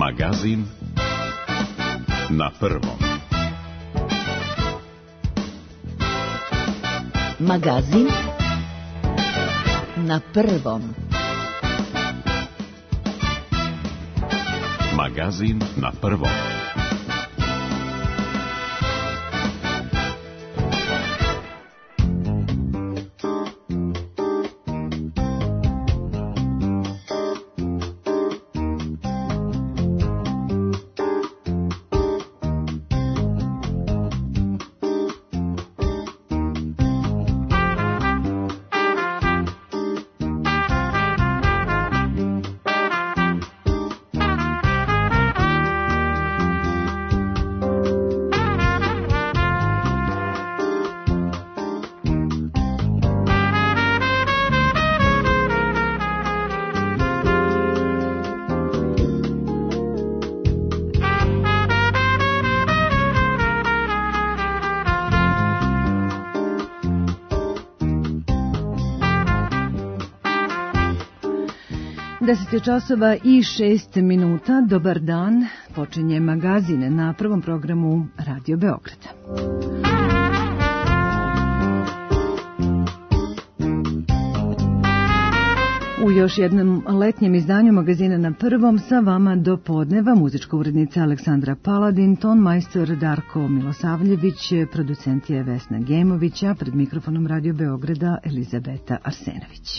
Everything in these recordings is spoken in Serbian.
Magazin na prvom. Magazin na prvom. Magazin na prvom. časova i 6 minuta. Dobar dan. Počinje magazin na prvom programu Radio Beograda. U još jednom letnjem izdanju magazina na prvom sa vama do podneva muzička urednica Aleksandra Paladin, ton majstor Darko Milosavljević, producent je Vesna Gemović, a pred mikrofonom Radio Beograda Elizabeta Arsenović.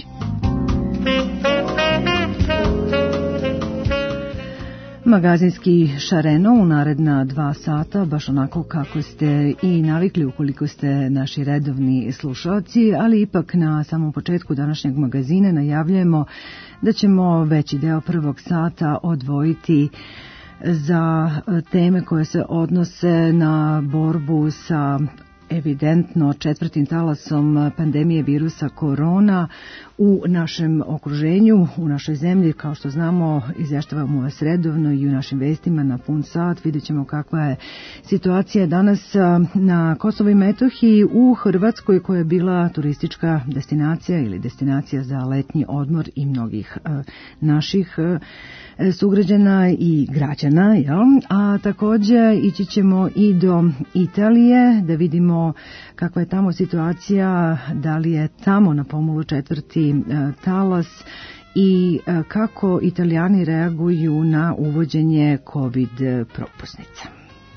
Magazinski šareno u naredna 2 sata, baš onako kako ste i navikli ukoliko ste naši redovni slušalci, ali ipak na samom početku današnjeg magazina najavljujemo da ćemo veći deo prvog sata odvojiti za teme koje se odnose na borbu sa evidentno 4. talasom pandemije virusa korona u našem okruženju, u našoj zemlji. Kao što znamo, izvještavamo vas redovno i u našim vestima na pun sat. Vidjet ćemo kakva je situacija danas na Kosovu i Metohiji, u Hrvatskoj koja je bila turistička destinacija ili destinacija za letnji odmor i mnogih naših sugrađana i građana, jel? A također ići ćemo i do Italije da vidimo kakva je tamo situacija, da li je tamo na pomolu 4. talas i kako Italijani reaguju na uvođenje COVID propusnica.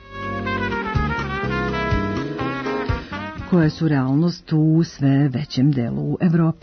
Koje su realnost u sve većem delu Evrope.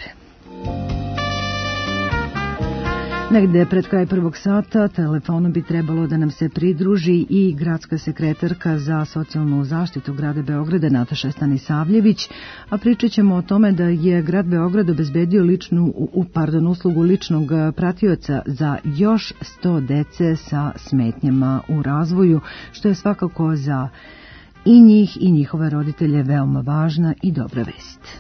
Negde pred kraj prvog sata telefonom bi trebalo da nam se pridruži i gradska sekretarka za socijalnu zaštitu grada Beograda Nataša Stanisavljević, a pričat ćemo o tome da je grad Beograd obezbedio uslugu ličnog pratioca za još 100 dece sa smetnjama u razvoju, što je svakako za i njih i njihove roditelje veoma važna i dobra vest.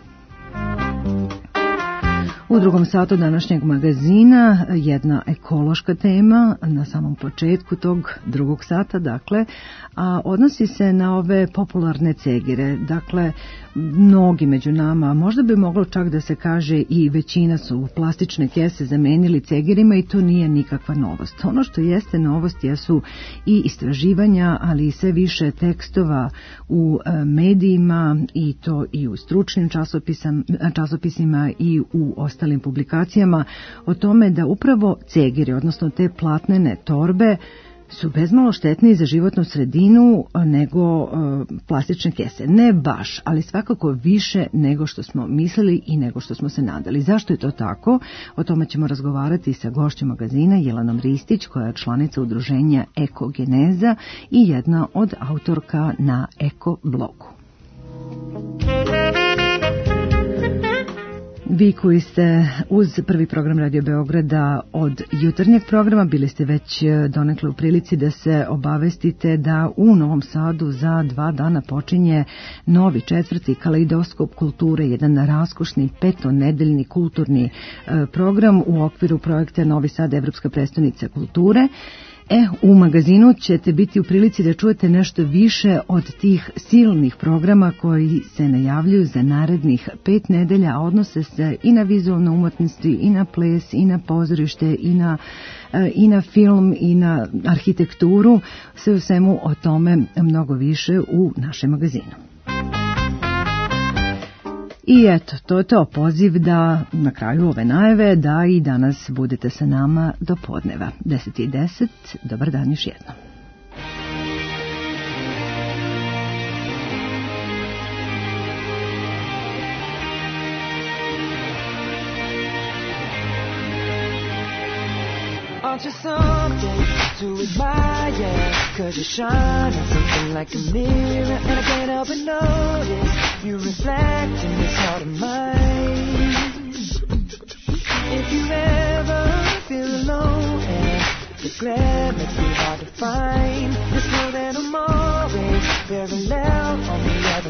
U drugom satu današnjeg magazina jedna ekološka tema na samom početku tog drugog sata, dakle, a odnosi se na ove popularne cegire. Dakle, mnogi među nama, možda bi moglo čak da se kaže i većina, su plastične kese zamenili cegirima i to nije nikakva novost. Ono što jeste novost jesu i istraživanja, ali i sve više tekstova u medijima, i to i u stručnim časopisima i u ostalim publikacijama, o tome da upravo cegiri, odnosno te platnene torbe, su bezmalo štetniji za životnu sredinu nego plastične kese. Ne baš, ali svakako više nego što smo mislili i nego što smo se nadali. Zašto je to tako? O tome ćemo razgovarati sa gošćom magazina Jelenom Ristić, koja je članica udruženja Ekogeneza i jedna od autorka na Eko blogu. Vi koji ste uz prvi program Radio Beograda od jutarnjeg programa, bili ste već donekle u prilici da se obavestite da u Novom Sadu za 2 dana počinje novi 4. kaleidoskop kulture, jedan raskošni 5-nedeljni kulturni program u okviru projekta Novi Sad, Evropska prestonica kulture. U magazinu ćete biti u prilici da čujete nešto više od tih silnih programa koji se najavljuju za narednih 5 nedelja, a odnose se i na vizualne umetnosti, i na ples, i na pozorište, i na film, i na arhitekturu. Sve u svemu o tome mnogo više u našem magazinu. I eto, to je to, poziv da na kraju ove najave da i danas budete sa nama do podneva. 10:10, dobar dan još jednom. Aren't you something to admire? 'Cause you're shining something like a mirror, and I can't help but notice you reflect in this heart of mine. If you ever feel alone and the glare makes me hard to find, just know that I'm always parallel on the other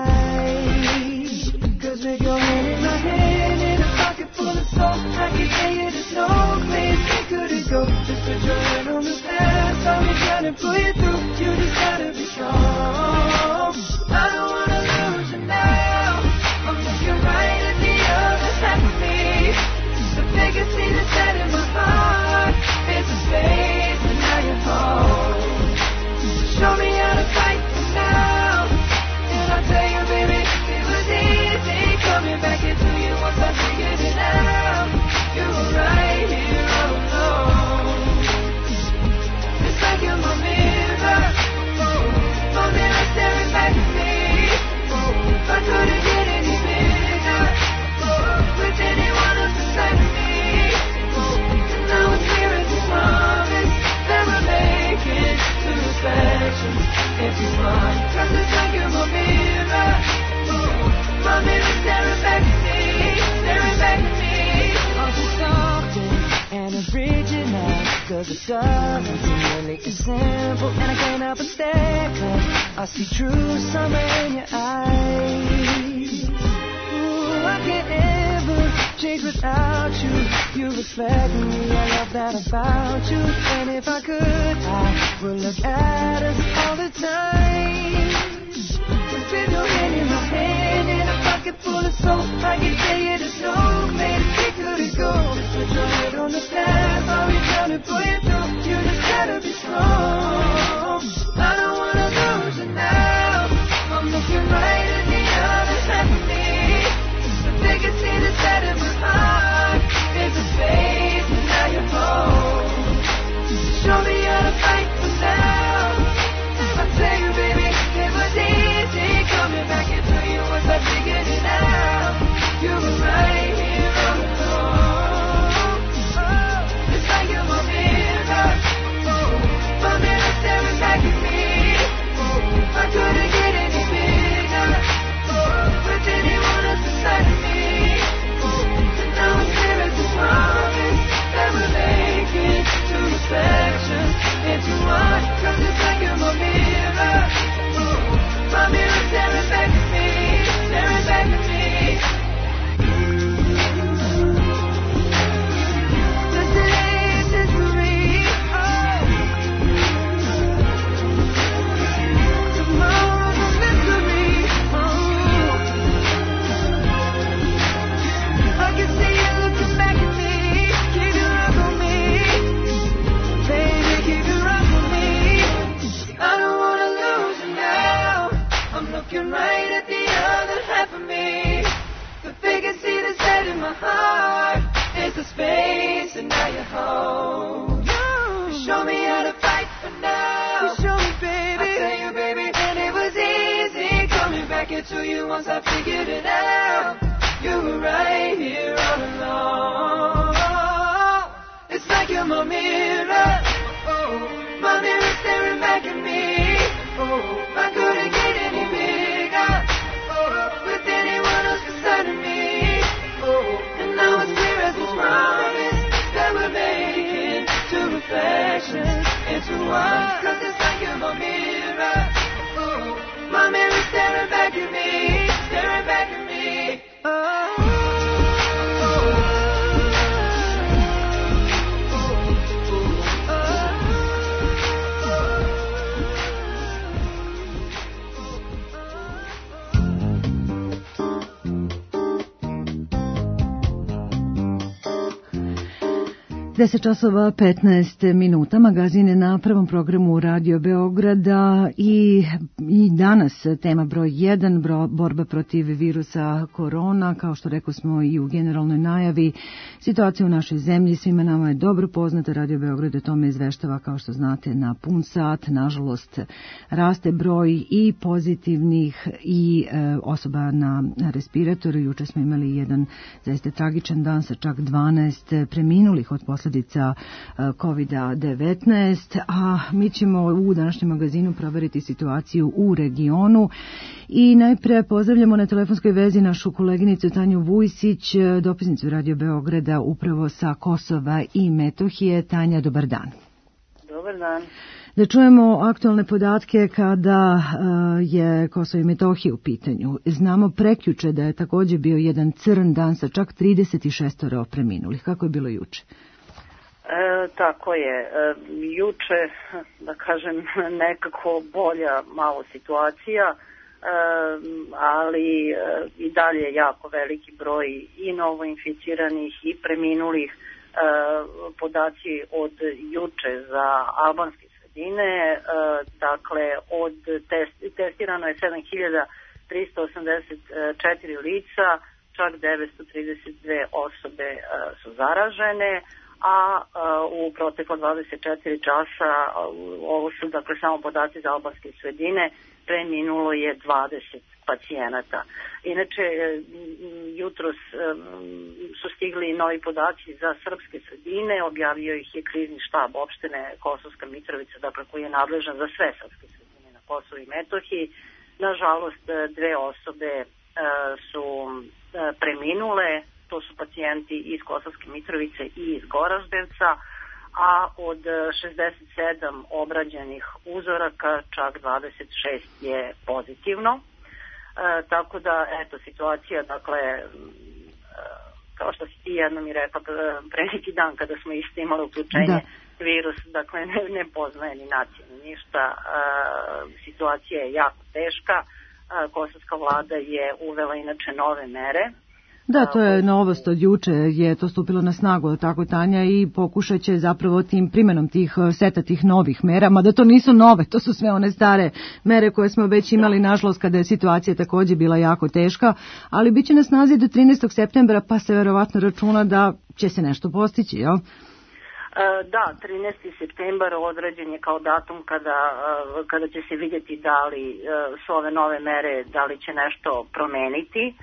side. 'Cause with your hand in my hand and a pocket full of soul, I can tell you there's no place we couldn't go. Just put your hand on the past, I'll be trying to pull you through. You just gotta be strong. I don't wanna lose you now. I'm looking right at the other half of me. The vacancy that's set in my heart. It's a space, and now you're home. Show me how to fight for now. And I'll tell you, baby, it was easy coming back into you once I figured it out. You were right here all alone. It's like you're my mirror. My mirror staring back at me. I couldn't get any bigger with anyone else beside me. And now it's clear as a promise that we're making two reflections into one. 'Cause it's like you're my mirror. My mirror staring back at me, staring back at me. Aren't you something and original? 'Cause it doesn't seem really as simple, and I can't help but stare, 'cause I see true summer in your eyes. Ooh, I can't ever change without you. You reflect me, I love that about you. And if I could, I would look at us all the time. Just with your hand in my hand and a pocket full of soul, I can tell you there's no place we couldn't go. Just put your head on the past, I'll be trying to pull you through. You just gotta be strong. I don't wanna lose you now. I'm looking right at the other half of me. The vacancy that's set in my heart. There's a space, and now you're home. Show me how to fight for now. I'll tell you, baby, it was easy coming back into you once I figured it out. You were right here all along. Oh, it's like you're my mirror. Oh, my mirror staring back at me. Oh, I couldn't get any bigger with anyone else beside of me. Oh, and now it's clear as a promise that we're making two reflections into one. 'Cause it's like you're my mirror. My mirror staring back at me, staring back at me. Destination for me. Tomorrow's a mystery. I can see you looking back at me. Keep your eyes on me, baby. Keep your eyes on me. I don't wanna lose you now. I'm looking right at the other half of me. The vacancy that's set in my heart. It's a space, and now you're home. You show me how to fight for now. You show me, baby. I tell you, baby, and it was easy coming back into you once I figured it out. You were right here all along. It's like you're my mirror. Oh, my mirror staring back at me. Oh, I couldn't get any bigger with anyone else beside of me. Oh, and now it's clear as a promise that we're making two reflections into one. 'Cause it's like you're my mirror. Oh, my mirror staring back at me, staring back at me. Oh. 10 časova 15 minuta, magazine na prvom programu Radio Beograda i danas tema broj 1, borba protiv virusa korona. Kao što rekao smo i u generalnoj najavi, situacija u našoj zemlji svima nama je dobro poznata. Radio Beograd o tome izveštava, kao što znate, na pun sat. Nažalost, raste broj i pozitivnih i osoba na respiratoru. Juče smo imali jedan zaista tragičan dan sa čak 12 preminulih od posljedica COVID-19, a mi ćemo u današnjem magazinu proveriti situaciju u regionu i najpre pozdravljamo na telefonskoj vezi našu koleginicu Tanju Vujsić, dopisnicu Radio Beograda upravo sa Kosova i Metohije. Tanja, dobar dan. Dobar dan. Da čujemo aktualne podatke kada je Kosovo i Metohija u pitanju. Znamo prekjuče da je također bio jedan crn dan sa čak 36 preminulih. Kako je bilo juče? Tako je. Juče, da kažem, nekako bolja malo situacija, ali i dalje jako veliki broj i novoinficiranih i preminulih. Podaci od juče za albanske sredine, dakle testirano je 7384 lica, čak 932 osobe su zaražene, a u proteklo 24 časa, ovo su dakle samo podaci za albanske sredine, preminulo je 20 pacijenata. Inače, jutros su stigli novi podaci za srpske sredine, objavio ih je krizni štab opštine Kosovska Mitrovica, dakle koji je nadležan za sve srpske sredine na Kosovu i Metohiji. Nažalost, 2 osobe su preminule, to su pacijenti iz Kosovske Mitrovice i iz Goraždevca, a od 67 obrađenih uzoraka čak 26 je pozitivno. Tako da, eto, situacija, dakle, kao što si ti jednom i rekla pre neki dan kada smo isto imali uključenje, virus, dakle, ne poznaje ni naciju, ni ništa. Situacija je jako teška. Kosovska vlada je uvela inače nove mere. Da, to je novost od juče, je to stupilo na snagu, tako Tanja, i pokušat će zapravo tim primenom tih seta tih novih mera, mada to nisu nove, to su sve one stare mere koje smo već imali, nažalost, kada je situacija također bila jako teška, ali bit će na snazi do 13. septembra, pa se verovatno računa da će se nešto postići, jel? Da, 13. septembar određen je kao datum kada će se vidjeti da li su ove nove mere, da li će nešto promeniti.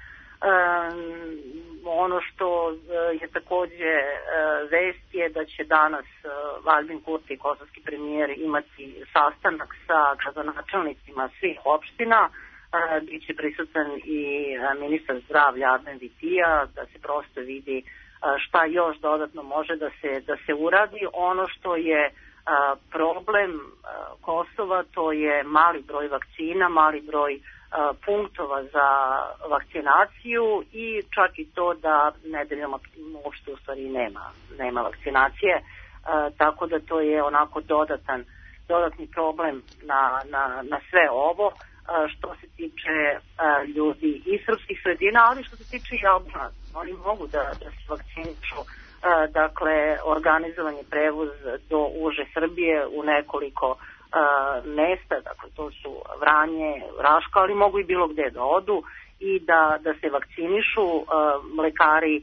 Ono što je također vest je da će danas Albin Kurti, kosovski premijer, imati sastanak sa gradonačelnicima svih opština. Biće prisutan i ministar zdravlja Adnan Vitija, da se prosto vidi šta još dodatno može da se uradi. Ono što je problem Kosova, to je mali broj vakcina, mali broj punktova za vakcinaciju i čak i to da nedeljom uopšte u stvari nema vakcinacije, tako da to je onako dodatni problem na sve ovo što se tiče ljudi iz srpskih sredina, ali što se tiče i Albanaca. Oni mogu da se vakcinišu, dakle organizovan je prevoz do uže Srbije u nekoliko mesta, dakle to su Vranje, Raška, ali mogu i bilo gde da odu i da se vakcinišu. Lekari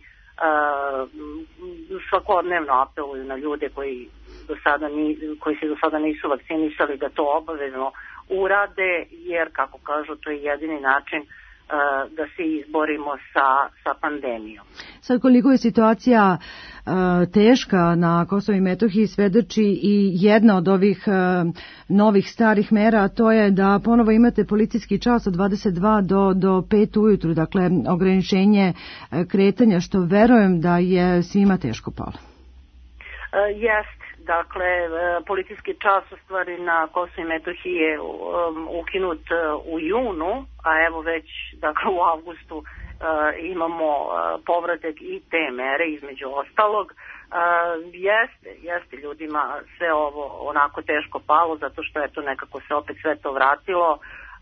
svakodnevno apeluju na ljude koji se do sada nisu vakcinisali da to obavezno urade, jer kako kažu, to je jedini način da se izborimo sa pandemijom. Sad, koliko je situacija teška na Kosovu i Metohiji, svedoči i jedna od ovih novih starih mera, a to je da ponovo imate policijski čas od 22 do 5 ujutru, dakle ograničenje kretanja, što verujem da je svima teško palo. Jest. Dakle, policijski čas u stvari na Kosovu i Metohiji je ukinut u junu, a evo već dakle, u avgustu imamo povratak i te mere između ostalog. Jeste ljudima sve ovo onako teško palo, zato što je to nekako se opet sve to vratilo.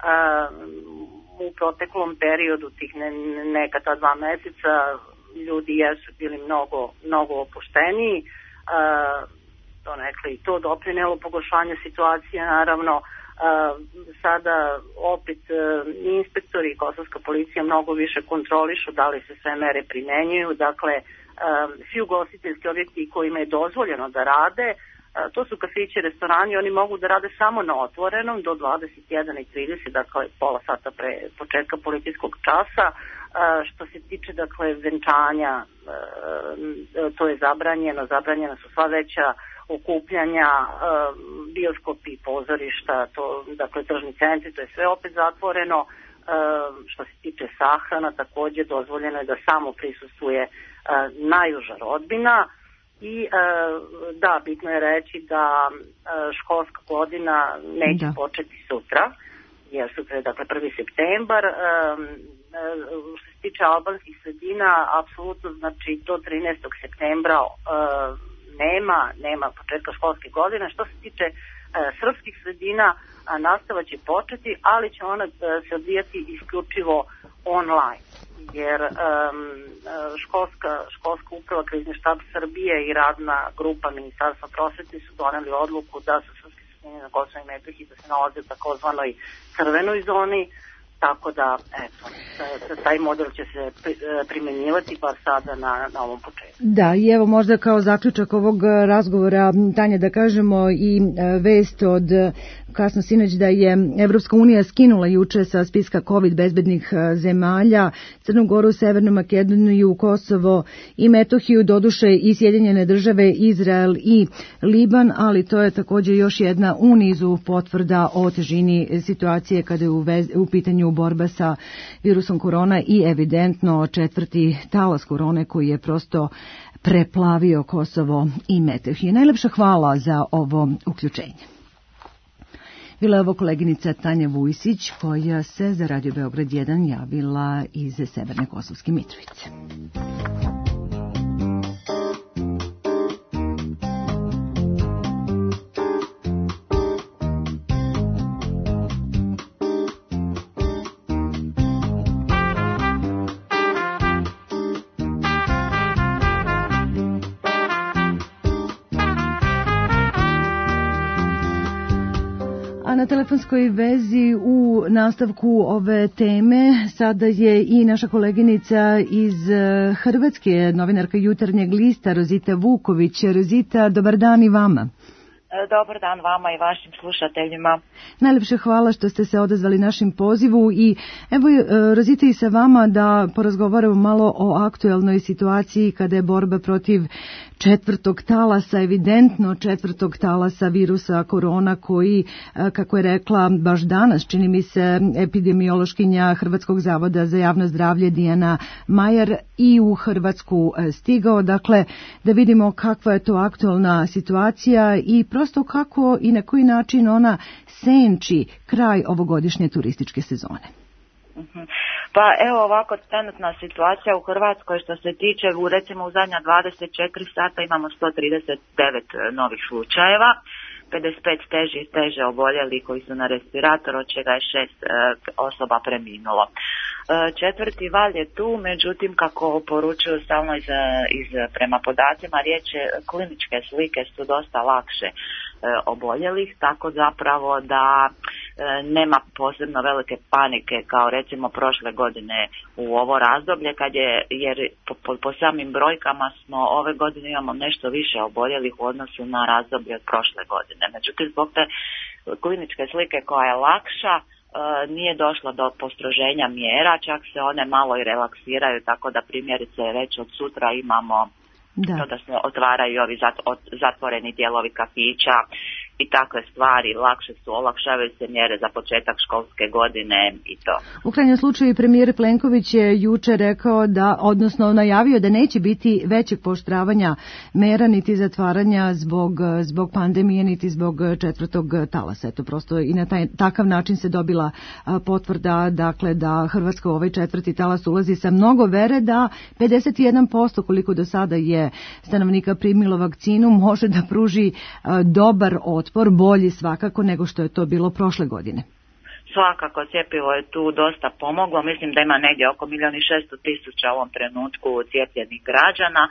U proteklom periodu tih neka ta 2 meseca ljudi jesu bili mnogo opušteniji. donekle i to doprinelo pogoršanju situacije, naravno. Sada opet inspektori i kosovska policija mnogo više kontrolišu da li se sve mere primenjuju, dakle svi ugostiteljski objekti kojima je dozvoljeno da rade, to su kafići, restorani, oni mogu da rade samo na otvorenom do 21:30, dakle pola sata pre početka policijskog časa. Što se tiče dakle venčanja, to je zabranjena su sva veća okupljanja, bioskopi, pozorišta, to, dakle tržni centri, to je sve opet zatvoreno. Što se tiče sahrana, takođe dozvoljeno je da samo prisustvuje najuža rodbina. I da, bitno je reći da školska godina neće početi sutra, jer sutra je dakle 1. septembar. Što se tiče albanskih sredina, apsolutno znači do 13. septembra nema početka školske godine. Što se tiče srpskih sredina, nastava će početi, ali će ona se odvijati isključivo online, jer školska uprava, Krizni štab Srbije i radna grupa Ministarstva prosvete su doneli odluku da su srpske sredine na Kosovu i Metohiji da se nalaze u takozvanoj crvenoj zoni, tako da, eto, taj model će se primenjivati bar sada na ovom početku. Da, i evo možda kao zaključak ovog razgovora, Tanja, da kažemo i vest od kasno sinoć da je Evropska unija skinula juče sa spiska COVID bezbednih zemalja Crnu Goru, Severnu Makedoniju, Kosovo i Metohiju, doduše i Sjedinjene države, Izrael i Liban, ali to je također još jedna u nizu potvrda o težini situacije kada je u pitanju borba sa virusom korona i evidentno četvrti talas korone koji je prosto preplavio Kosovo i Metohiju. Najlepša hvala za ovo uključenje. Bila je ovo koleginica Tanja Vujsić koja se za Radio Beograd 1 javila iz Severne Kosovske Mitrovice. Na telefonskoj vezi u nastavku ove teme sada je i naša koleginica iz Hrvatske, novinarka Jutarnjeg lista, Rozita Vuković. Rozita, dobar dan i vama. Dobar dan vama i vašim slušateljima. Najlepše hvala što ste se odazvali našim pozivu i evo Rozita i sa vama da porazgovaramo malo o aktuelnoj situaciji kada je borba protiv četvrtog talasa, evidentno četvrtog talasa virusa korona koji, kako je rekla baš danas, čini mi se epidemiološkinja Hrvatskog zavoda za javno zdravlje Dijana Majer i u Hrvatsku stigao. Dakle, da vidimo kakva je to aktualna situacija i prosto kako i na koji način ona senči kraj ovogodišnje turističke sezone. Pa evo ovako, trenutna situacija u Hrvatskoj što se tiče, recimo u zadnja 24 sata imamo 139 novih slučajeva, 55 teže oboljeli koji su na respiratoru, od čega je 6 osoba preminulo. Četvrti val je tu, međutim kako poručuju stalno prema podacima, riječ je kliničke slike su dosta lakše oboljelih, tako zapravo da nema posebno velike panike kao recimo prošle godine u ovo razdoblje jer po samim brojkama smo ove godine imamo nešto više oboljelih u odnosu na razdoblje od prošle godine. Međutim, zbog te kliničke slike koja je lakša nije došlo do postroženja mjera, čak se one malo i relaksiraju, tako da primjerice već od sutra imamo to da se otvaraju ovi zatvoreni dijelovi kafića i takve stvari, olakšavaju se mjere za početak školske godine i to. U krajnjem slučaju premijer Plenković je juče rekao da, odnosno najavio da neće biti većeg pooštravanja mera niti zatvaranja zbog pandemije niti zbog četvrtog talasa. Eto prosto i na takav način se dobila potvrda, dakle da Hrvatska u ovaj četvrti talas ulazi sa mnogo vere da 51% koliko do sada je stanovnika primilo vakcinu može da pruži dobar otpor, bolji svakako nego što je to bilo prošle godine. Svakako, cjepivo je tu dosta pomoglo. Mislim da ima negdje oko 1.600.000 u ovom trenutku cijepljenih građana.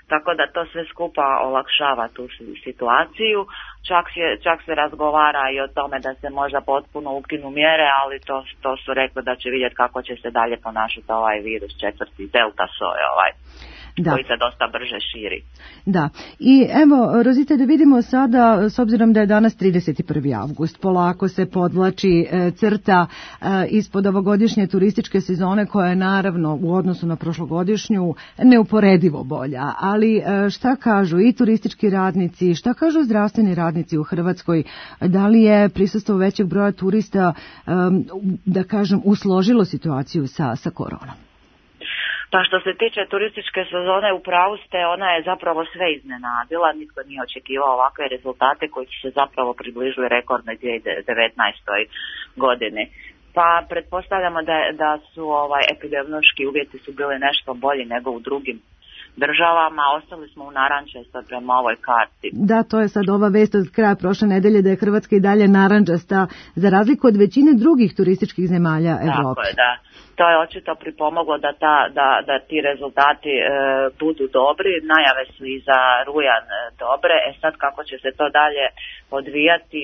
tako da to sve skupa olakšava tu situaciju. Čak se razgovara i o tome da se možda potpuno ukinu mjere, ali to su rekli da će vidjeti kako će se dalje ponašati ovaj virus 4. delta soj koji se dosta brže širi. Da. I evo, Rozita, da vidimo sada, s obzirom da je danas 31. avgust, polako se podvlači crta ispod ovogodišnje turističke sezone, koja je naravno u odnosu na prošlogodišnju neuporedivo bolja. Ali šta kažu i turistički radnici, šta kažu zdravstveni radnici u Hrvatskoj? Da li je prisustvo većeg broja turista, da kažem, usložilo situaciju sa koronom? Pa što se tiče turističke sezone, u pravu ste, ona je zapravo sve iznenadila, nitko nije očekivao ovakve rezultate koji su se zapravo približili rekordnoj 2019. godini. Pa pretpostavljamo da su epidemiološki uvjeti su bili nešto bolji nego u drugim državama, ostali smo u narančasta prema ovoj karti. Da, to je sad ova vest od kraja prošle nedelje da je Hrvatska i dalje narančasta, za razliku od većine drugih turističkih zemalja Evrope. Tako je, da. To je očito pripomoglo da ti rezultati budu dobri, najave su i za rujan dobre, sad kako će se to dalje odvijati,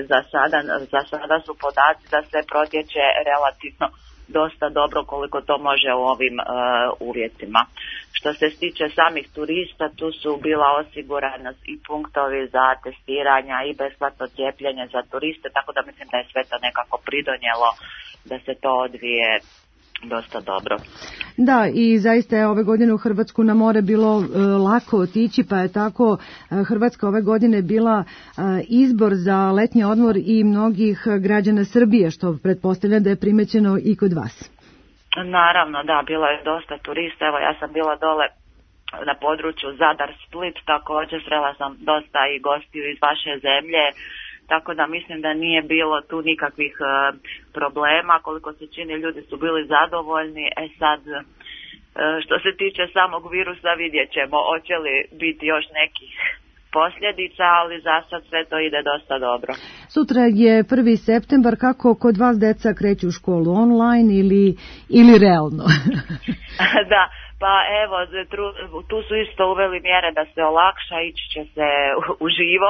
za sada su podaci da sve protječe relativno dosta dobro koliko to može u ovim uvjetima. Što se tiče samih turista, tu su bila osigurana i punktovi za testiranja i besplatno cijepljenje za turiste, tako da mislim da je sve to nekako pridonijelo da se to odvije dosta dobro. Da, i zaista je ove godine u Hrvatsku na more bilo lako otići, pa je tako Hrvatska ove godine bila izbor za letnji odmor i mnogih građana Srbije, što pretpostavljam da je primećeno i kod vas. Naravno, da, bilo je dosta turista, evo ja sam bila dole na području Zadar-Split, također srela sam dosta i gostiju iz vaše zemlje, tako da mislim da nije bilo tu nikakvih problema, koliko se čini ljudi su bili zadovoljni. Sad, što se tiče samog virusa, vidjet ćemo hoće li biti još nekih posljedica, ali za sad sve to ide dosta dobro. Sutra je 1. septembar, kako kod vas deca kreću u školu, online ili realno? Da. Pa evo, tu su isto uveli mjere da se olakša, ići će se uživo,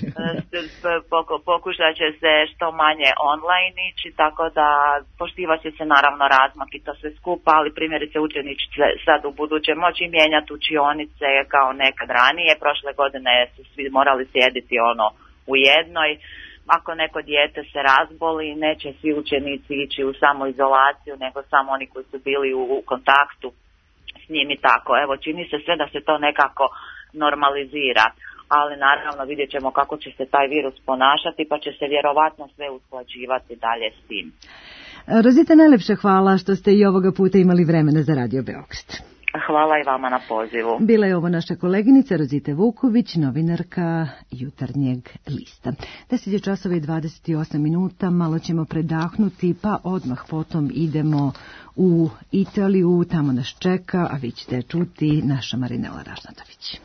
pokušat će se što manje online ići, tako da poštivat će se naravno razmak i to sve skupa, ali primjerice učenici će sad u buduće moći mijenjati učionice kao nekad ranije. Prošle godine su svi morali sjediti u jednoj. Ako neko dijete se razboli, neće svi učenici ići u samoizolaciju, nego samo oni koji su bili u kontaktu s njim i tako. Evo, čini se sve da se to nekako normalizira, ali naravno vidjet ćemo kako će se taj virus ponašati, pa će se vjerovatno sve usklađivati dalje s tim. Rozita, najlepše hvala što ste i ovoga puta imali vremena za Radio Beograd. Hvala i vama na pozivu. Bila je ovo naša koleginica Rozita Vuković, novinarka Jutarnjeg lista. 10:28, malo ćemo predahnuti, pa odmah potom idemo u Italiju, tamo nas čeka, a vi ćete čuti naša Marinela Ražnatović.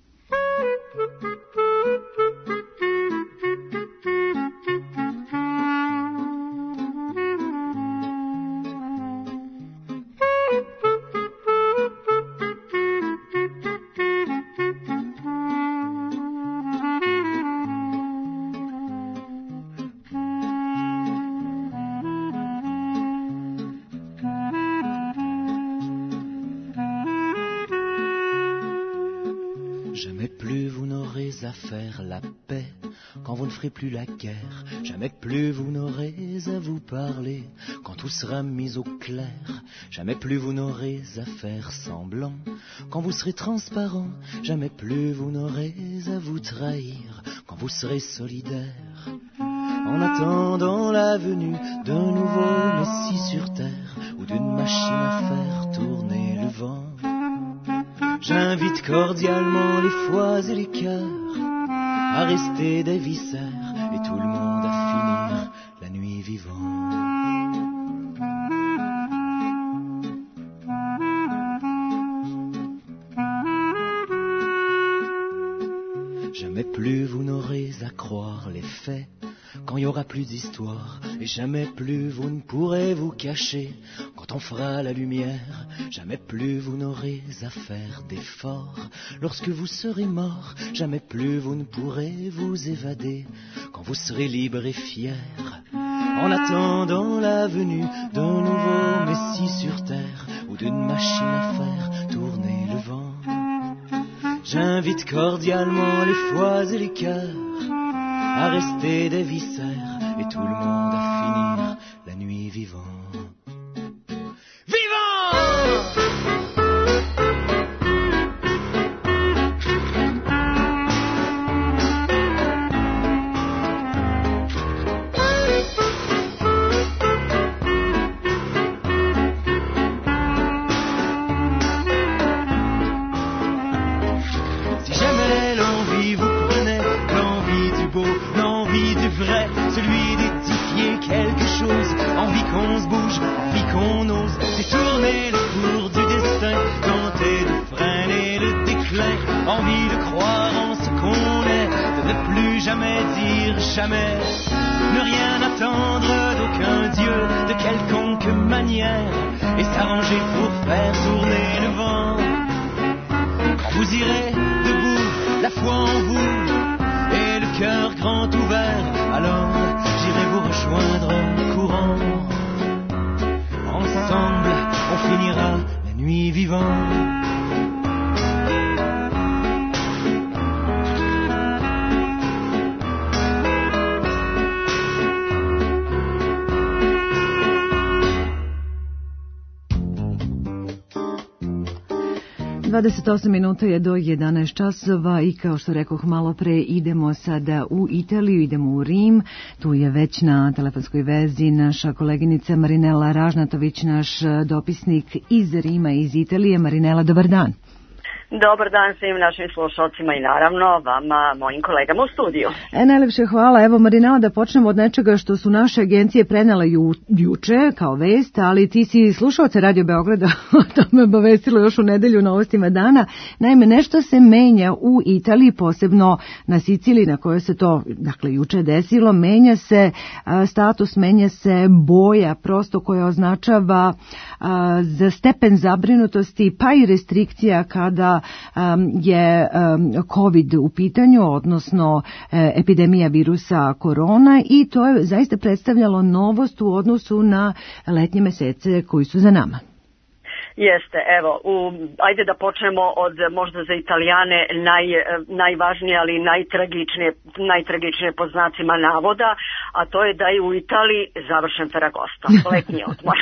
La paix quand vous ne ferez plus la guerre, jamais plus vous n'aurez à vous parler quand tout sera mis au clair, jamais plus vous n'aurez à faire semblant quand vous serez transparent, jamais plus vous n'aurez à vous trahir quand vous serez solidaire. En attendant la venue d'un nouveau Messie sur terre ou d'une machine à faire tourner le vent, j'invite cordialement les foies et les cœurs à rester des viscères et tout le monde à finir la nuit vivant. Jamais plus vous n'aurez à croire les faits quand il y aura plus d'histoire, et jamais plus vous ne pourrez vous cacher quand quand on fera la lumière, jamais plus vous n'aurez à faire d'efforts. Lorsque vous serez mort, jamais plus vous ne pourrez vous évader. Quand vous serez libre et fier, en attendant la venue d'un nouveau Messie sur terre, ou d'une machine à faire tourner le vent. J'invite cordialement les foies et les cœurs à rester des viscères et tout le monde à finir la nuit vivant. Celui d'édifier quelque chose, envie qu'on se bouge, envie qu'on ose détourner le cours du destin, tenter de freiner le déclin, envie de croire en ce qu'on est, de ne plus jamais dire jamais, ne rien attendre d'aucun dieu, de quelconque manière, et s'arranger pour faire tourner le vent. Quand vous irez debout, la foi en vous, et le cœur grand ouvert, alors j'irai vous rejoindre en courant. Ensemble, on finira la nuit vivant. 28 minuta je do 11 časova i kao što rekoh malo pre idemo sada u Italiju, idemo u Rim. Tu je već na telefonskoj vezi naša koleginica Marinela Ražnatović, naš dopisnik iz Rima, iz Italije. Marinela, dobar dan. Dobar dan svim našim slušalcima i naravno vama, mojim kolegama u studiju. Najlepše hvala. Evo Marinela, da počnemo od nečega što su naše agencije prenele juče kao vest, ali ti si slušalce Radio Beograda, to me obavestilo još u nedelju Novostima dana. Naime, nešto se menja u Italiji, posebno na Siciliji na kojoj se to, dakle, juče desilo. Menja se status, menja se boja prosto koja označava za stepen zabrinutosti pa i restrikcija kada je COVID u pitanju, odnosno epidemija virusa korona, i to je zaista predstavljalo novost u odnosu na letnje mesece koji su za nama. Jeste, evo, ajde da počnemo od možda za Italijane najvažnije, ali najtragičnije po znacima navoda, a to je da je u Italiji završen Ferragosto, letnji odmor.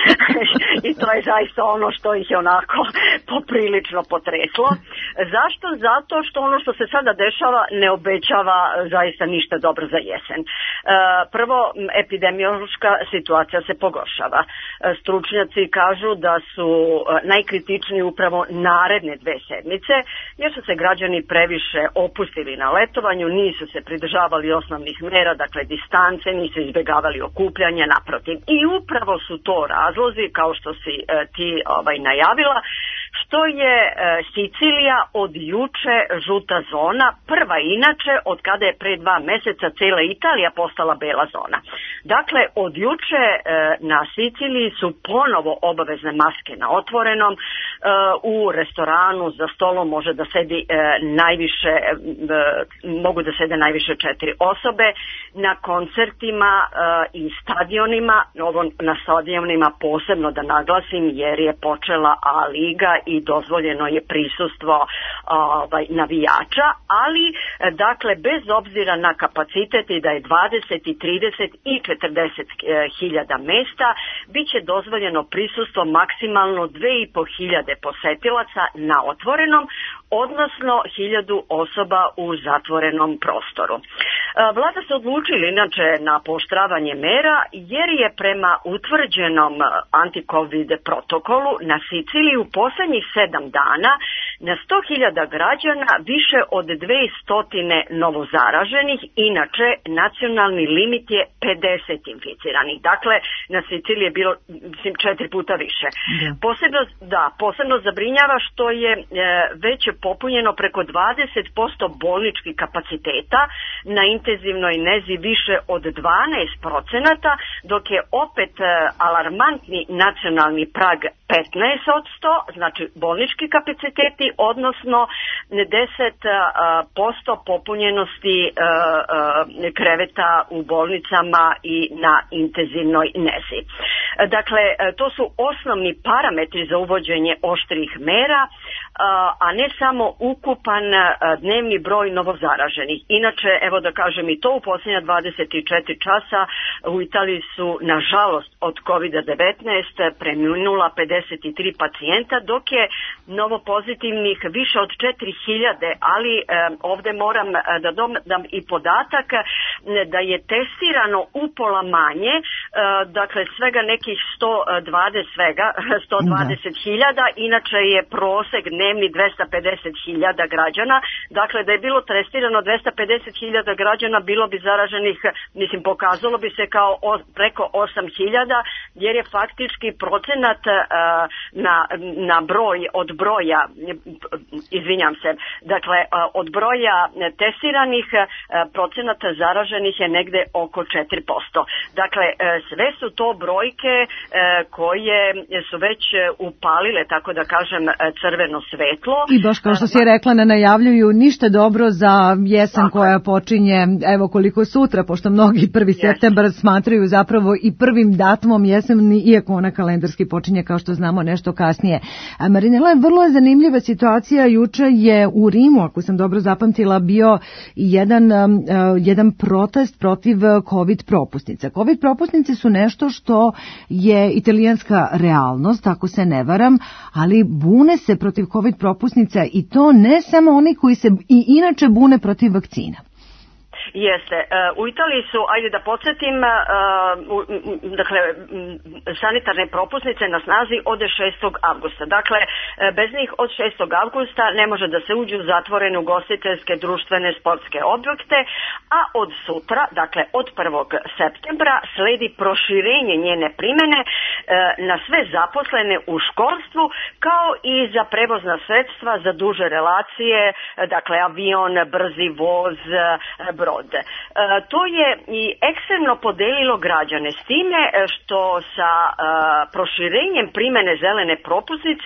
I to je zaista ono što ih je onako poprilično potreslo. Zašto? Zato što ono što se sada dešava ne obećava zaista ništa dobro za jesen. Prvo, epidemiološka situacija se pogoršava. Stručnjaci kažu da su najkritičniji upravo naredne 2 sedmice, jer su se građani previše opustili na letovanju, nisu se pridržavali osnovnih mera, dakle distance, nisu izbjegavali okupljanje, naprotiv. I upravo su to razlozi, kao što si ti najavila, što je Sicilija od juče žuta zona, prva inače od kada je pre 2 meseca cijela Italija postala bela zona. Dakle, od juče na Siciliji su ponovo obavezne maske na otvorenom, u restoranu za stolom mogu da sede najviše 4 osobe, na koncertima i stadionima, na stadionima posebno da naglasim jer je počela A liga i dozvoljeno je prisustvo navijača, ali dakle bez obzira na kapacitet i da je 20 i 30 i 40 hiljada mesta, bit će dozvoljeno prisustvo maksimalno 2.500 posetilaca na otvorenom, odnosno 1000 osoba u zatvorenom prostoru. Vlada se odlučila inače na pooštravanje mera jer je prema utvrđenom anti-covid protokolu na Siciliji u posljednjih 7 dana Na 100.000 građana više od 200 novozaraženih, inače nacionalni limit je 50 inficiranih. Dakle, na Siciliji je bilo 4 puta više. Posebno zabrinjava što je već popunjeno preko 20% bolničkih kapaciteta, na intenzivnoj nezi više od 12%, dok je opet alarmantni nacionalni prag 15%, znači bolnički kapaciteti, odnosno 10% popunjenosti kreveta u bolnicama i na intenzivnoj nezi. Dakle, to su osnovni parametri za uvođenje oštrih mera, a ne samo ukupan dnevni broj novozaraženih. Inače, evo da kažem i to, u posljednja 24 časa u Italiji su, nažalost, od COVID-19 preminula 53 pacijenta, dok je novopozitivnih više od 4000, ali ovdje moram da dodam i podatak da je testirano upola manje, dakle svega nekih 120.000, inače je prosek dnevni 250.000 građana, dakle da je bilo testirano 250.000 građana, bilo bi zaraženih, mislim pokazalo bi se kao preko 8.000, jer je faktički procenat na broj, od broja, izvinjam se, dakle od broja testiranih procenat zaraženih je negde oko 4%. Dakle, sve su to brojke koje su već upalile, tako da kažem, crveno svetlo. I baš kao što si rekla, ne najavljuju ništa dobro za jesen koja počinje, evo koliko sutra, pošto mnogi 1. septembar smatraju zapravo i prvim datumom jeseni, iako ona kalendarski počinje, kao što znamo, nešto kasnije. Marinela, vrlo je zanimljiva situacija. Juče je u Rimu, ako sam dobro zapamtila, bio jedan protest protiv COVID propusnica. COVID propusnice su nešto što je italijanska realnost, ako se ne varam, ali bune se protiv COVID propusnica i to ne samo oni koji se i inače bune protiv vakcina. Jeste. U Italiji su, ajde da podsjetim, dakle, sanitarne propusnice na snazi od 6. avgusta. Dakle, bez njih od 6. avgusta ne može da se uđu u zatvorene ugostiteljske, društvene, sportske objekte, a od sutra, dakle od 1. septembra, sledi proširenje njene primjene na sve zaposlene u školstvu, kao i za prevozna sredstva za duže relacije, dakle avion, brzi voz, brod. To je i ekstremno podelilo građane, s time što sa proširenjem primjene zelene propusnice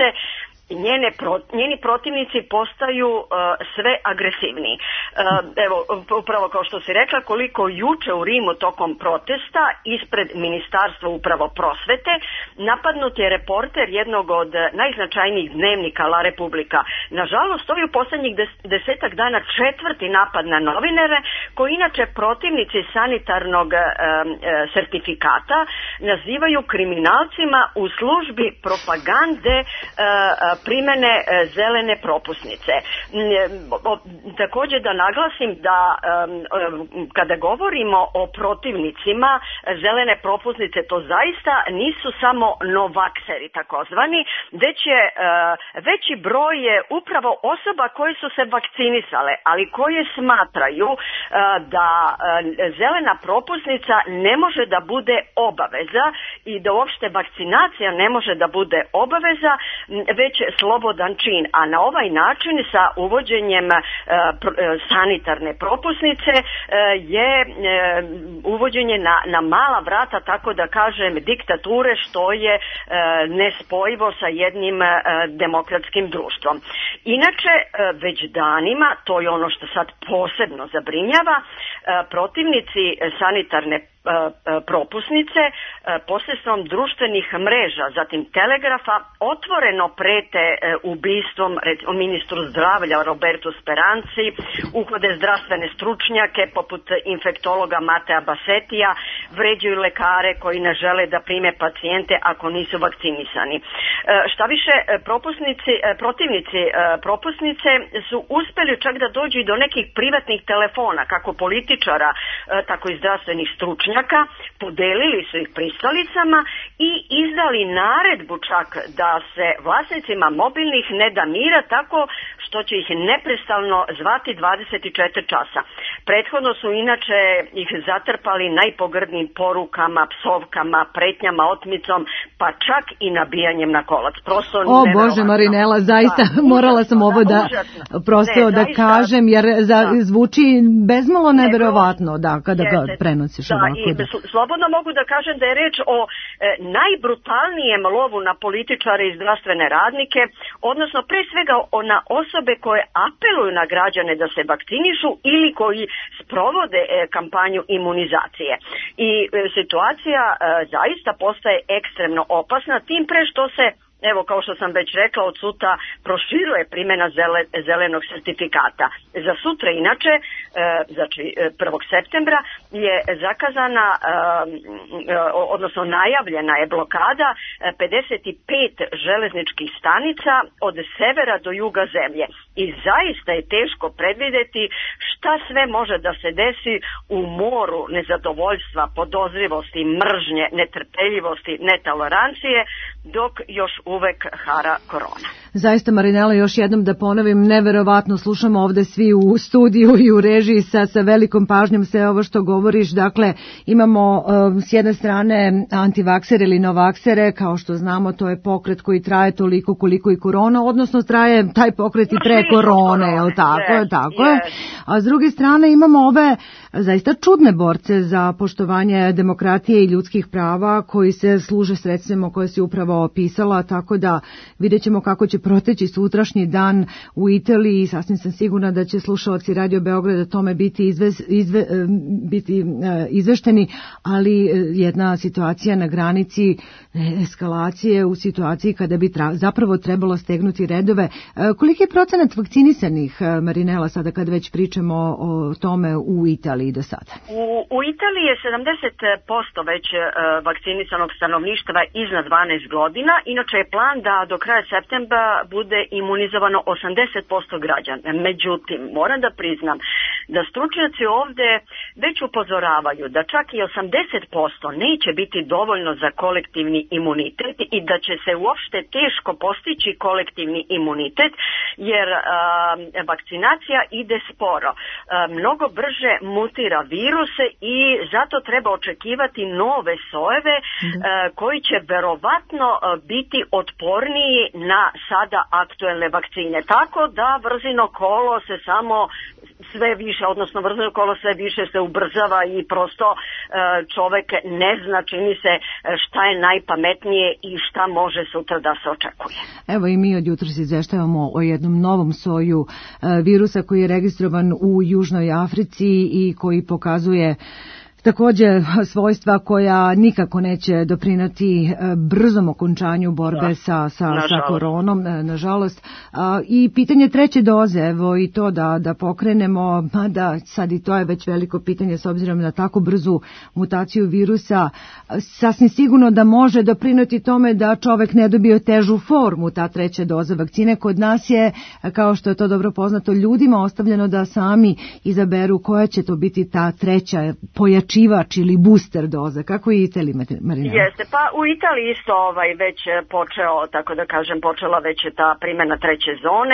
njeni protivnici postaju sve agresivniji. Evo, upravo kao što si rekla, koliko juče u Rimu tokom protesta ispred Ministarstva upravo prosvete napadnut je reporter jednog od najznačajnijih dnevnika La Repubblica. Nažalost, ovi u posljednjih 10 dana 4. napad na novinare, koji inače protivnici sanitarnog sertifikata nazivaju kriminalcima u službi propagande primjene zelene propusnice. Također da naglasim da kada govorimo o protivnicima zelene propusnice, to zaista nisu samo novakseri takozvani, već je veći broj je upravo osoba koje su se vakcinisale, ali koje smatraju da zelena propusnica ne može da bude obaveza i da uopšte vakcinacija ne može da bude obaveza, već slobodan čin, a na ovaj način sa uvođenjem sanitarne propusnice je uvođenje na mala vrata, tako da kažem, diktature, što je nespojivo sa jednim demokratskim društvom. Inače, već danima, to je ono što sad posebno zabrinjava, protivnici sanitarne propusnice posredstvom društvenih mreža, zatim telegrafa, otvoreno prete ubistvom ministru zdravlja Robertu Speranci, uhode zdravstvene stručnjake poput infektologa Matea Bassetija, vređaju lekare koji ne žele da prime pacijente ako nisu vakcinisani. Šta više, protivnici propusnice su uspjeli čak da dođu i do nekih privatnih telefona, kako političara, tako i zdravstvenih stručnjaka, stručnjaka, podelili su ih pristalicama i izdali naredbu čak da se vlasnicima mobilnih ne da mira tako što će ih neprestano zvati 24 časa. Prethodno su inače ih zatrpali najpogrdnijim porukama, psovkama, pretnjama, otmicom, pa čak i nabijanjem na kolac. Prosto Bože Marinela, zaista morala sam ovo da kažem, jer zvuči bezmalo neverovatno kada ga prenosiš ovako. I slobodno mogu da kažem da je reč o najbrutalnijem lovu na političare i zdravstvene radnike, odnosno pre svega na osobe koje apeluju na građane da se vakcinišu ili koji sprovode kampanju imunizacije. I situacija zaista postaje ekstremno opasna, tim pre što se, evo kao što sam već rekla, od sutra proširuje primjena zelenog sertifikata. Za sutra inače, znači 1. septembra, je zakazana, odnosno najavljena je blokada 55 železničkih stanica od severa do juga zemlje. I zaista je teško predvidjeti šta sve može da se desi u moru nezadovoljstva, podozrivosti, mržnje, netrpeljivosti, netolerancije, dok još uvek hara korona. Zaista, Marinela, još jednom da ponovim, neverovatno slušamo ovde svi u studiju i u režiji sa velikom pažnjom sve ovo što govoriš. Dakle, imamo s jedne strane antivaksere ili novaksere, kao što znamo, to je pokret koji traje toliko koliko i korona, odnosno traje taj pokret i pre korone, je li tako? Tako je. A s druge strane imamo ove zaista čudne borce za poštovanje demokratije i ljudskih prava koji se služe sredstvima koje si upravo opisala, tako da vidjet ćemo kako će proteći sutrašnji dan u Italiji i sasvim sam sigurna da će slušalci Radio Beograda tome biti izvešteni, ali jedna situacija na granici eskalacije u situaciji kada bi zapravo trebalo stegnuti redove. Koliki je procenat vakcinisanih, Marinela, sada kad već pričamo o tome u Italiji do sada? U Italiji je 70% već vakcinisanog stanovništva iznad 12 godina. Inače je plan da do kraja septembra bude imunizovano 80% građana. Međutim, moram da priznam da stručnjaci ovde već upozoravaju da čak i 80% neće biti dovoljno za kolektivni imunitet i da će se uopšte teško postići kolektivni imunitet, jer vakcinacija ide sporo. Mnogo brže mutira viruse i zato treba očekivati nove sojeve koji će verovatno biti otporniji na sada aktuelne vakcine. Tako da vrzino kolo se samo sve više, odnosno vrzino kolo sve više se ubrzava i prosto čovek ne zna, čini se, šta je najpametnije i šta može sutra da se očekuje. Evo i mi od jutros izveštavamo o jednom novom soju virusa koji je registrovan u Južnoj Africi i koji pokazuje također svojstva koja nikako neće doprinati brzom okončanju borbe sa koronom, nažalost. I pitanje treće doze, evo i to da pokrenemo, mada sad i to je već veliko pitanje s obzirom na tako brzu mutaciju virusa, sasvim sigurno da može doprinati tome da čovek ne dobije težu formu ta treća doza vakcine. Kod nas je, kao što je to dobro poznato, ljudima ostavljeno da sami izaberu koja će to biti ta treća pojačivač ili booster doza. Kako je Italija, Marina? Jeste, pa u Italiji isto već počela već ta primjena treće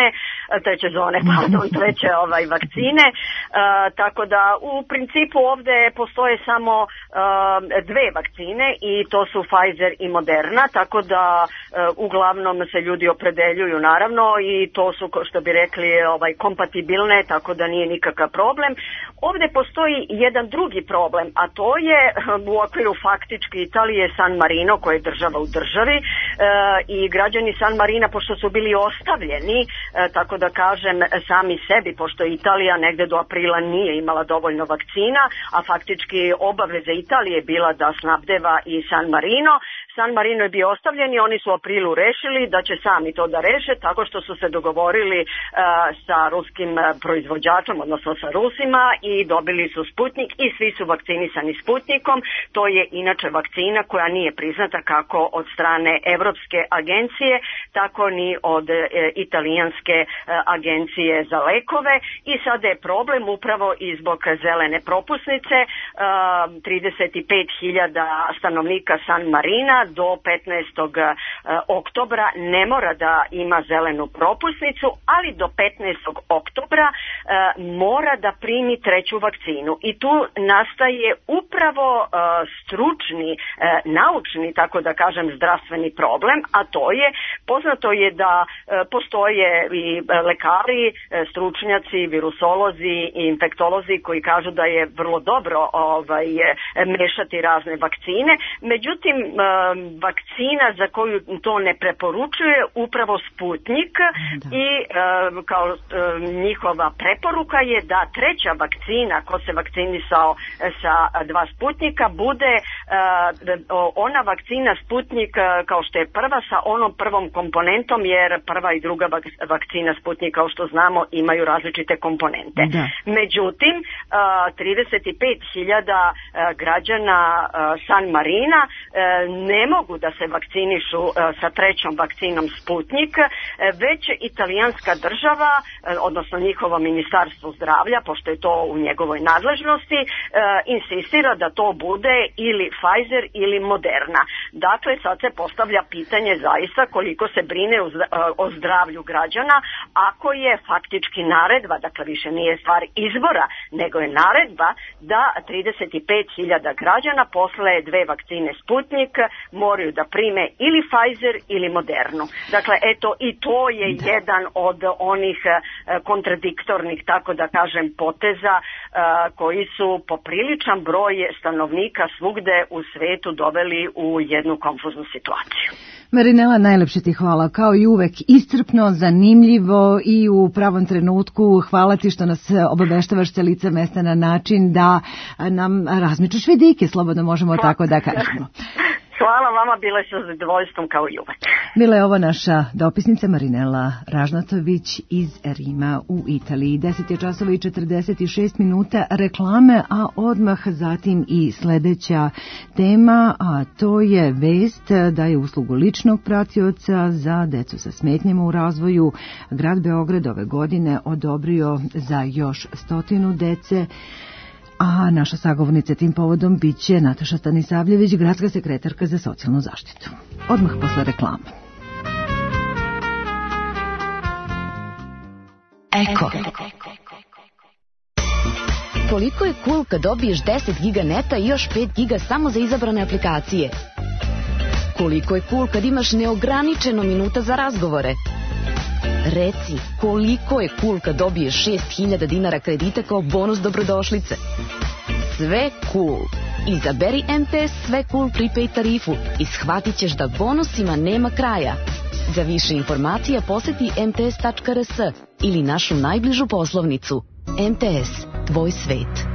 vakcine, tako da u principu ovde postoje samo dve vakcine i to su Pfizer i Moderna, tako da uglavnom se ljudi opredeljuju naravno i to su, što bi rekli, kompatibilne, tako da nije nikakav problem. Ovde postoji jedan drugi problem, a to je u okviru faktički Italije San Marino, koje je država u državi, i građani San Marina, pošto su bili ostavljeni, tako da kažem, sami sebi, pošto Italija negde do aprila nije imala dovoljno vakcina, a faktički obaveza Italije je bila da snabdeva i San Marino, San Marino je bio ostavljen i oni su u aprilu rešili da će sami to da reše tako što su se dogovorili sa ruskim proizvođačom, odnosno sa Rusima, i dobili su Sputnik i svi su vakcinisani Sputnikom. To je inače vakcina koja nije priznata kako od strane Evropske agencije, tako ni od italijanske agencije za lekove, i sada je problem upravo i zbog zelene propusnice. 35.000 stanovnika San Marina do 15. oktobra ne mora da ima zelenu propusnicu, ali do 15. oktobra mora da primi treću vakcinu. I tu nastaje upravo stručni, naučni, tako da kažem, zdravstveni problem, a to je, poznato je da postoje i lekari, stručnjaci, virusolozi i infektolozi koji kažu da je vrlo dobro mešati razne vakcine. Međutim, vakcina za koju to ne preporučuje upravo Sputnik i kao njihova preporuka je da treća vakcina, ko se vakcinisao sa 2 Sputnika, bude ona vakcina Sputnik kao što je prva sa onom prvom komponentom, jer prva i druga vakcina Sputnik, kao što znamo, imaju različite komponente. Međutim, 35.000 građana San Marina ne mogu da se vakcinišu sa trećom vakcinom Sputnik, već italijanska država, odnosno njihovo ministarstvo zdravlja, pošto je to u njegovoj nadležnosti, insistira da to bude ili Pfizer ili Moderna. Dakle, sad se postavlja pitanje zaista koliko se brine o zdravlju građana, ako je faktički naredba, dakle više nije stvar izbora, nego je naredba da 35.000 građana posle 2 vakcine Sputnik moraju da prime ili Pfizer ili Modernu. Dakle, eto, i to je jedan od onih kontradiktornih, tako da kažem, poteza koji su popriličan broj stanovnika svugde u svetu doveli u jednu konfuznu situaciju. Marinela, najlepše ti hvala, kao i uvek iscrpno, zanimljivo i u pravom trenutku. Hvala ti što nas obaveštavaš sa lica mesta na način da nam razmičeš vidike, slobodno možemo tako da kažemo. Hvala vama, bile sa zadovoljstvom kao i uvek. Bila je ovo naša dopisnica Marinela Ražnatović iz Rima u Italiji. 10:46 reklame, a odmah zatim i sledeća tema, a to je vest da je uslugu ličnog pratioca za decu sa smetnjama u razvoju grad Beograd ove godine odobrio za još 100 dece. A naša sagovornica tim povodom biće Nataša Stanisavljević, gradska sekretarka za socijalnu zaštitu. Odmah posle reklama. Eko. Koliko je cool kad dobiješ 10 giga neta i još 5 giga samo za izabrane aplikacije? Koliko je cool kad imaš neograničeno minuta za razgovore? Reci, koliko je cool kad dobiješ 6.000 dinara kredita kao bonus dobrodošlice? Sve cool. Izaberi MTS Sve cool prepaid tarifu i shvatit ćeš da bonusima nema kraja. Za više informacija poseti mts.rs ili našu najbližu poslovnicu. MTS, tvoj svet.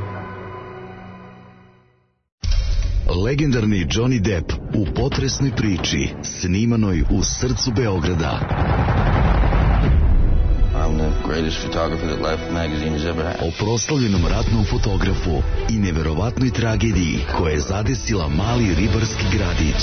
Legendarni Johnny Depp u potresnoj priči snimanoj u srcu Beograda. I'm the greatest photographer that Life magazine has ever had. O proslavljenom ratnom fotografu i neverovatnoj tragediji koja je zadesila mali ribarski gradić.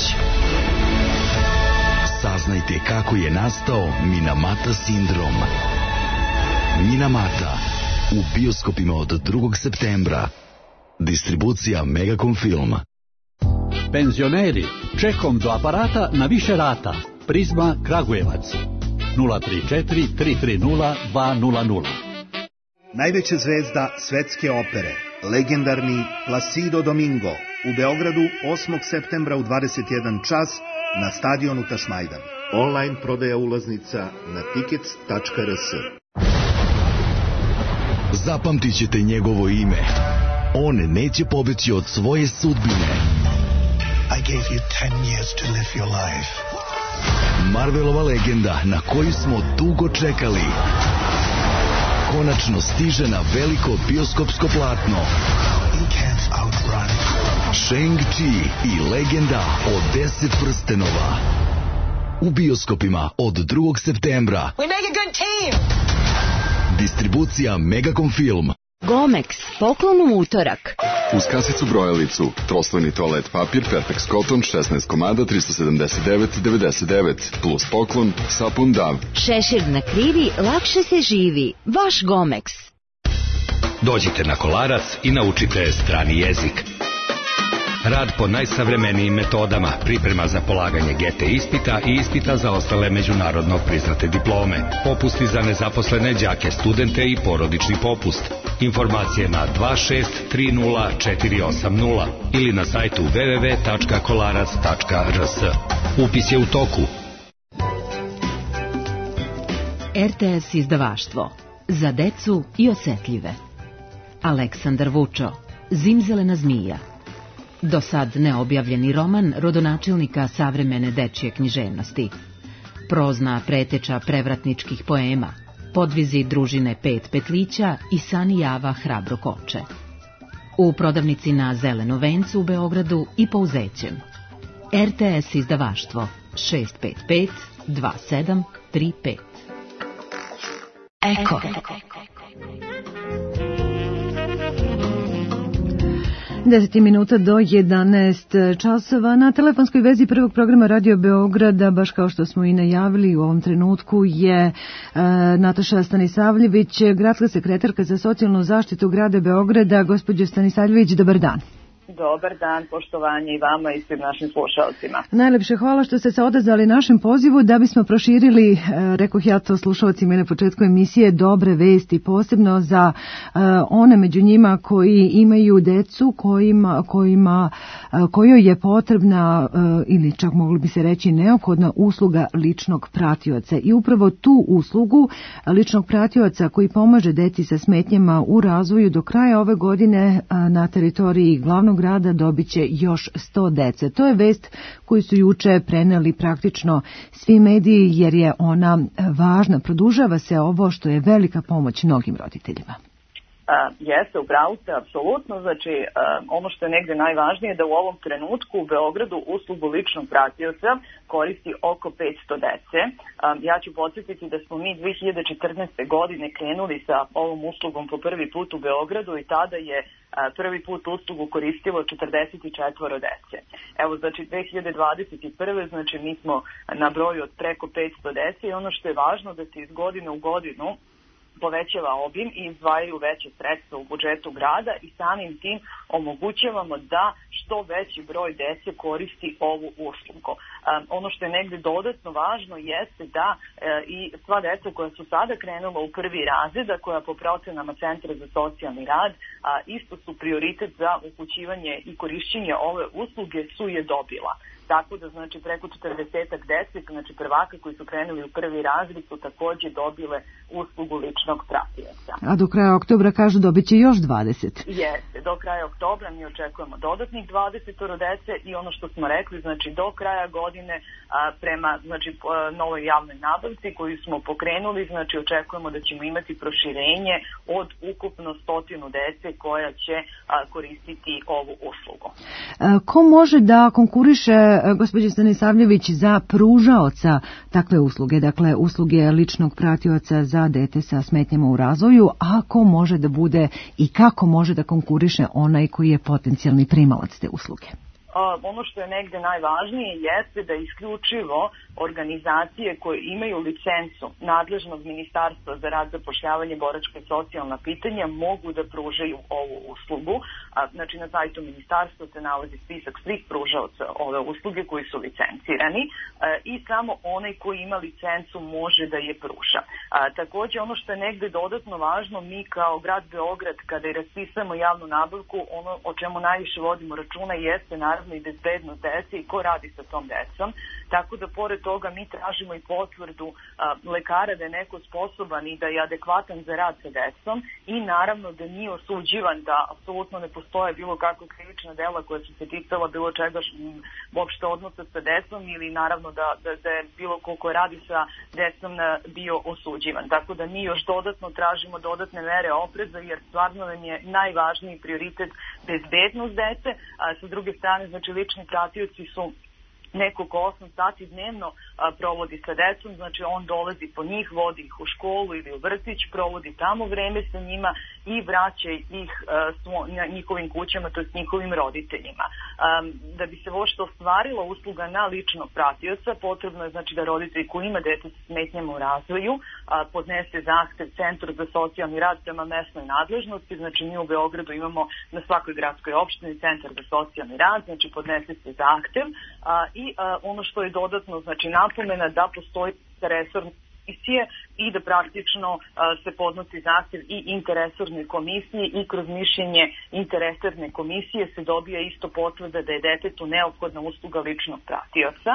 Saznajte kako je nastao Minamata sindrom. Minamata u bioskopima od 2. septembra. Distribucija Megacom Film. Penzioneri, čekom do aparata na više rata. Prizma Kragujevac. 034 330 200. Najveća zvezda svetske opere, legendarni Placido Domingo, u Beogradu 8. septembra u 21 čas na stadionu Tašmajdan. Online prodaja ulaznica na tickets.rs. Zapamtit ćete njegovo ime. On neće pobeći od svoje sudbine. I gave you 10 years to live your life. Marvelova legenda na koju smo dugo čekali. Konačno stiže na veliko bioskopsko platno. You can't outrun Shang-Chi i legenda od 10 prstenova. U bioskopima od 2. septembra. We make a good team. Distribucija Megacom Film. Gomex, poklon u utorak. Uz kasicu brojalicu, troslojni toalet papir Perfex Cotton 16 komada 379,99 plus poklon sapun Dav. Šešir na krivi, lakše se živi. Vaš Gomex. Dođite na Kolarac i naučite strani jezik. Rad po najsavremenijim metodama, priprema za polaganje GT ispita i ispita za ostale međunarodno priznate diplome, popusti za nezaposlene đake, studente i porodični popust. Informacije na 2630480 ili na sajtu www.kolarac.rs. Upis je u toku. RTS izdavaštvo. Za decu i osetljive. Aleksandar Vučo. Zimzelena zmija. Do sad neobjavljeni roman rodonačelnika savremene dečje književnosti. Prozna preteča prevratničkih poema, podvizi družine Pet petlića i Sani Java hrabro koče. U prodavnici na Zeleno vencu u Beogradu i po Uzećem. RTS izdavaštvo 655 2735. Eko. 10 minuta do 11 časova. Na telefonskoj vezi prvog programa Radio Beograda, baš kao što smo i najavili, u ovom trenutku je Nataša Stanisavljević, gradska sekretarka za socijalnu zaštitu grada Beograda. Gospođo Stanisavljević, dobar dan. Dobar dan, poštovanje i vama i svim našim slušalcima. Najlepše hvala što ste se odazvali našem pozivu da bismo proširili, rekoh ja to slušalcima na početku emisije, dobre vesti, posebno za one među njima koji imaju decu, kojoj je potrebna ili čak mogli bi se reći neophodna usluga ličnog pratioca. I upravo tu uslugu ličnog pratioca koji pomaže deci sa smetnjama u razvoju do kraja ove godine na teritoriji glavnog grada dobit će još 100 dece. To je vest koju su juče preneli praktično svi mediji jer je ona važna. Produžava se ovo što je velika pomoć mnogim roditeljima. Jeste, upravo ste, apsolutno. Znači, ono što je negde najvažnije da u ovom trenutku u Beogradu uslugu ličnog pratioca koristi oko 500 dece. Ja ću podsjetiti da smo mi 2014. godine krenuli sa ovom uslugom po prvi put u Beogradu i tada je prvi put uslugu koristilo 44 dece. Evo, znači 2021. znači mi smo na broju od preko 500 dece i ono što je važno da se iz godine u godinu povećava obim i izdvajaju veće sredstva u budžetu grada i samim tim omogućavamo da što veći broj dece koristi ovu uslugu. Ono što je negdje dodatno važno jeste da i sva deca koja su sada krenula u prvi razred, a koja po procenama Centra za socijalni rad isto su prioritet za upućivanje i korišćenje ove usluge su je dobila. Tako da znači preko 40 dece, znači prvaka koji su krenuli u prvi razred su također dobile uslugu ličnog pratioca. A do kraja oktobra kažu dobit će još 20. Jeste, do kraja oktobra mi očekujemo dodatnih 20 dece i ono što smo rekli, znači do kraja godine prema znači novoj javnoj nabavci koju smo pokrenuli, znači očekujemo da ćemo imati proširenje od ukupno 100 dece koja će koristiti ovu uslugu. Ko može da konkuriše, gospođo Stanisavljević, za pružaoca takve usluge, dakle usluge ličnog pratioca za dete sa smetnjama u razvoju, a ko može da bude i kako može da konkuriše onaj koji je potencijalni primalac te usluge? Ono što je negde najvažnije jeste da isključivo organizacije koje imaju licencu nadležnog ministarstva za rad, zapošljavanje, boračka i socijalna pitanja mogu da pružaju ovu uslugu. Znači na sajtu ministarstva se nalazi spisak svih pružaoca ove usluge koji su licencirani i samo onaj koji ima licencu može da je pruža. Također ono što je negde dodatno važno, mi kao grad Beograd kada je raspisamo javnu nabavku, ono o čemu najviše vodimo računa jeste naravno naravno i bezbednost dece i ko radi sa tom decom. Tako da pored toga mi tražimo i potvrdu lekara da je neko sposoban i da je adekvatan za rad sa decom i naravno da nije osuđivan, da apsolutno ne postoje bilo kakva krivična dela koja su se ticala bilo čega uopšte odnosa sa decom ili naravno da je bilo ko radi sa decom bio osuđivan. Tako da mi još dodatno tražimo dodatne mere opreza jer stvarno nam je najvažniji prioritet bezbednost dece, a sa druge strane znači lični pratioci su neko ko 8 sati dnevno provodi sa decom, znači on dolazi po njih, vodi ih u školu ili u vrtić, provodi tamo vreme sa njima i vraća ih njihovim kućama, to je njihovim roditeljima. Da bi se uopšte ostvarila usluga na ličnog pratioca, potrebno je znači da roditelj koji ima dete sa smetnjama u razvoju podnese zahtev Centru za socijalni rad prema mesnoj nadležnosti, znači mi u Beogradu imamo na svakoj gradskoj opštini Centar za socijalni rad, znači podnese se zahtev i ono što je dodatno znači napomena da postoji resorna komisije i da praktično se podnosi zahtev i interresornoj komisiji i kroz mišljenje interresorne komisije se dobija isto potvrda da je detetu neophodna usluga ličnog pratioca.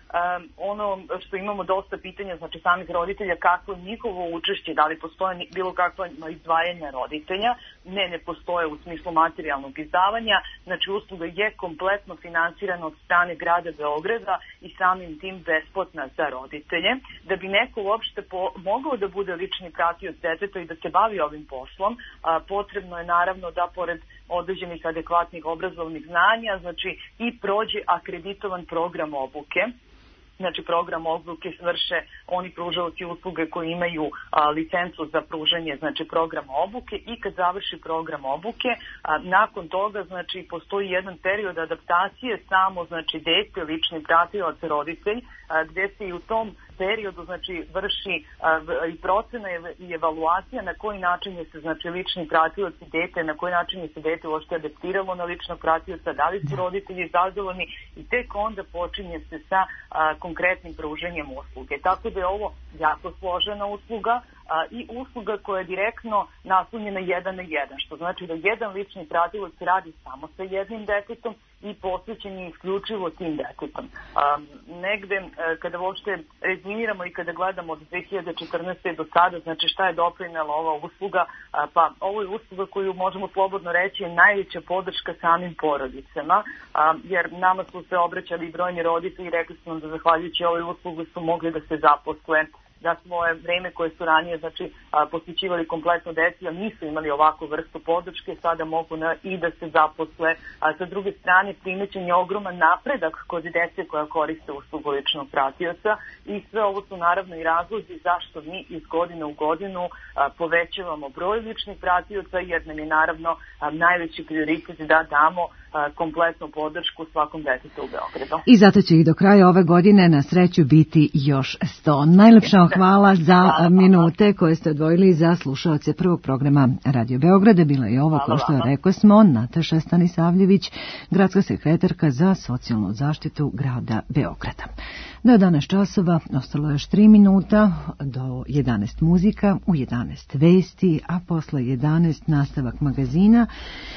Ono što imamo dosta pitanja, znači samih roditelja, kako je njihovo učešće, da li postoje bilo kakva izdvajanja roditelja, ne postoje u smislu materijalnog izdavanja, znači usluga je kompletno finansirana od strane grada Beograda i samim tim besplatna za roditelje. Da bi neko uopšte mogao da bude lični pratioc deteta i da se bavi ovim poslom, potrebno je naravno da pored određenih adekvatnih obrazovnih znanja, znači i prođe akreditovan program obuke. Znači program obuke vrše oni pružaoci usluge koji imaju licencu za pružanje znači programa obuke i kad završi program obuke nakon toga znači postoji jedan period adaptacije samo znači dete, lični pratioc, roditelj gde se i u tom periodu znači vrši i procena i evaluacija na koji način je se znači lični pratioc i dete, na koji način je se dete uopšte adaptiralo na ličnog pratioca, da li su roditelji zadovoljni i tek onda počinje se sa konkretnim pruženjem usluge. Tako da je ovo jako složena usluga i usluga koja je direktno naslonjena 1 na 1, što znači da jedan lični pratilac radi samo sa jednim detetom i posvećen je isključivo tim detetom. Negde, kada uopšte rezimiramo i kada gledamo od 2014. do sada, znači šta je doprinela ova usluga, pa ovo je usluga koju možemo slobodno reći je najveća podrška samim porodicama, jer nama su se obraćali brojni roditelji i rekli su nam da zahvaljujući ovoj uslugu su mogli da se zaposle, da svoje vreme koje su ranije znači posvećivali kompletno deci, a nisu imali ovakvu vrstu podrške, sada mogu i da se zaposle. A sa druge strane primećen je ogroman napredak kod dece koja koriste uslugu ličnog pratioca i sve ovo su naravno i razlozi zašto mi iz godine u godinu povećavamo broj ličnih pratioca, jer nam je naravno najveći prioritet da damo kompletnu podršku svakom detetu u Beogradu. I zato će ih do kraja ove godine na sreću biti još 100. Najlepša hvala za minute koje ste odvojili za slušaoce prvog programa Radio Beograda. Bila je ovo, kao što je rekao smo, Nataša Stanisavljević, gradska sekretarka za socijalnu zaštitu grada Beograda. Do 11 časova ostalo još 3 minuta, do 11 muzika, u 11 vesti, a posle 11 nastavak magazina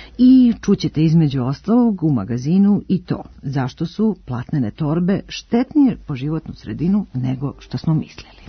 i čućete između ostalog u magazinu i to zašto su platnene torbe štetnije po životnu sredinu nego što smo mislili.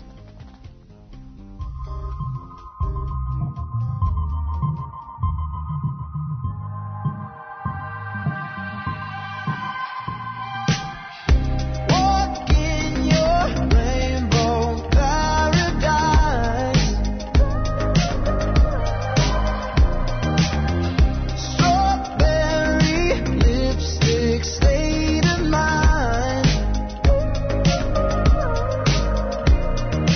State of mind.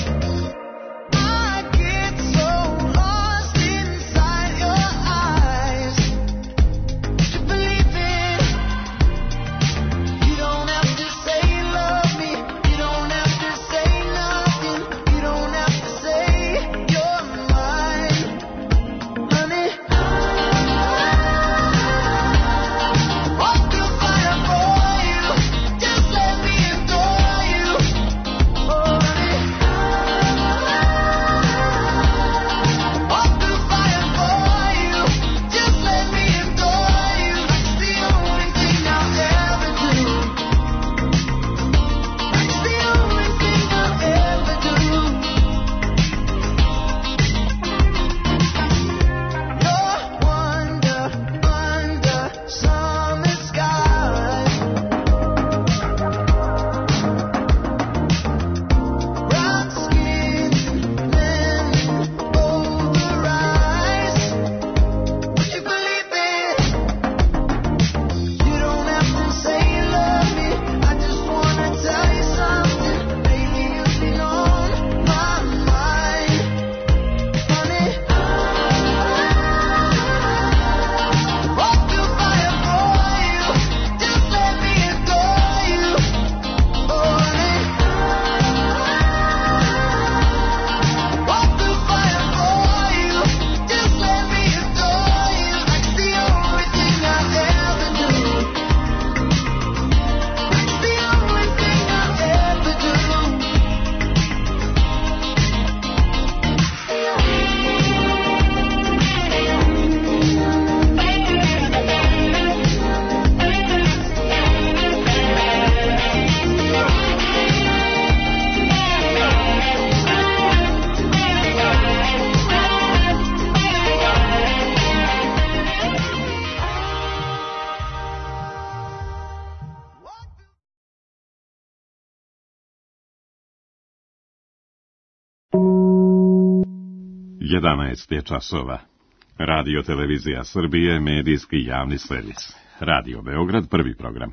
11 je časova. Radio Televizija Srbije, medijski javni servis. Radio Beograd, prvi program.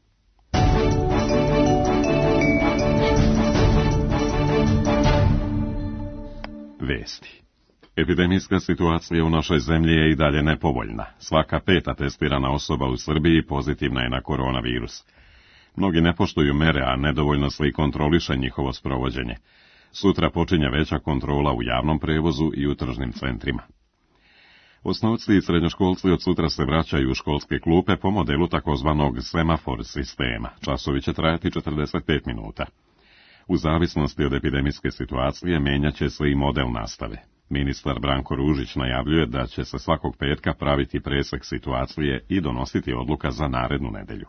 Vesti. Epidemijska situacija u našoj zemlji je i dalje nepovoljna. Svaka peta testirana osoba u Srbiji pozitivna je na koronavirus. Mnogi ne poštuju mere, a nedovoljno se i kontroliše njihovo sprovođenje. Sutra počinje veća kontrola u javnom prevozu i u tržnim centrima. Osnovci i srednjoškolci od sutra se vraćaju u školske klupe po modelu takozvanog semafor sistema. Časovi će trajati 45 minuta. U zavisnosti od epidemijske situacije menjat će se i model nastave. Ministar Branko Ružić najavljuje da će se svakog petka praviti presek situacije i donositi odluka za narednu nedelju.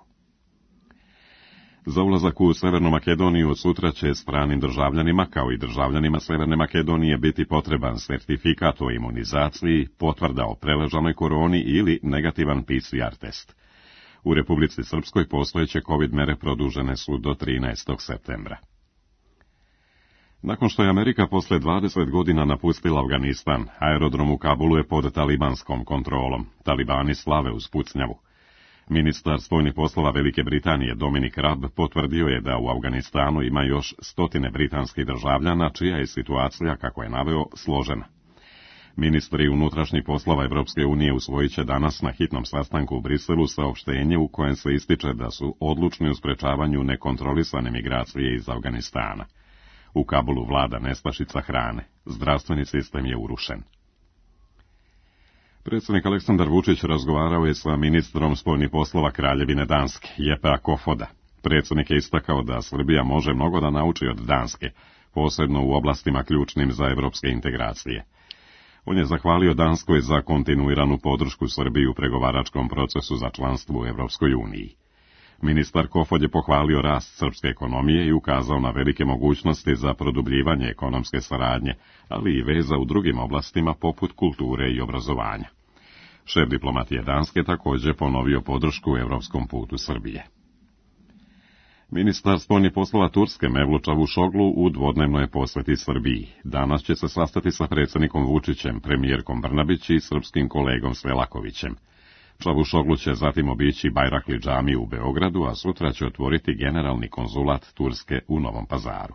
Za ulazak u Severnu Makedoniju od sutra će stranim državljanima, kao i državljanima Severne Makedonije, biti potreban sertifikat o imunizaciji, potvrda o preležanoj koroni ili negativan PCR test. U Republici Srpskoj postojeće COVID mere produžene su do 13. septembra. Nakon što je Amerika posle 20 godina napustila Afganistan, aerodrom u Kabulu je pod talibanskom kontrolom. Talibani slave uz pucnjavu. Ministar spoljnih poslova Velike Britanije Dominic Raab potvrdio je da u Afganistanu ima još 100 britanskih državljana, čija je situacija, kako je naveo, složena. Ministri unutrašnjih poslova Evropske unije usvojit će danas na hitnom sastanku u Briselu saopštenje u kojem se ističe da su odlučni u sprečavanju nekontrolisane migracije iz Afganistana. U Kabulu vlada nestašica hrane. Zdravstveni sistem je urušen. Predsjednik Aleksandar Vučić razgovarao je sa ministrom spoljnih poslova Kraljevine Danske, Jeppea Kofoda. Predsjednik je istakao da Srbija može mnogo da nauči od Danske, posebno u oblastima ključnim za evropske integracije. On je zahvalio Danskoj za kontinuiranu podršku Srbiji u pregovaračkom procesu za članstvo u Evropskoj uniji. Ministar Kofod je pohvalio rast srpske ekonomije i ukazao na velike mogućnosti za produbljivanje ekonomske saradnje, ali i veza u drugim oblastima poput kulture i obrazovanja. Šef diplomatije Danske također ponovio podršku u evropskom putu Srbije. Ministar spoljnih poslova Turske Mevlut Čavuşoglu u dvodnevnoj posjeti Srbiji. Danas će se sastati sa predsjednikom Vučićem, premijerkom Brnabić i srpskim kolegom Svelakovićem. Čavuşoglu će zatim obići Bajrakli džamiju u Beogradu, a sutra će otvoriti generalni konzulat Turske u Novom Pazaru.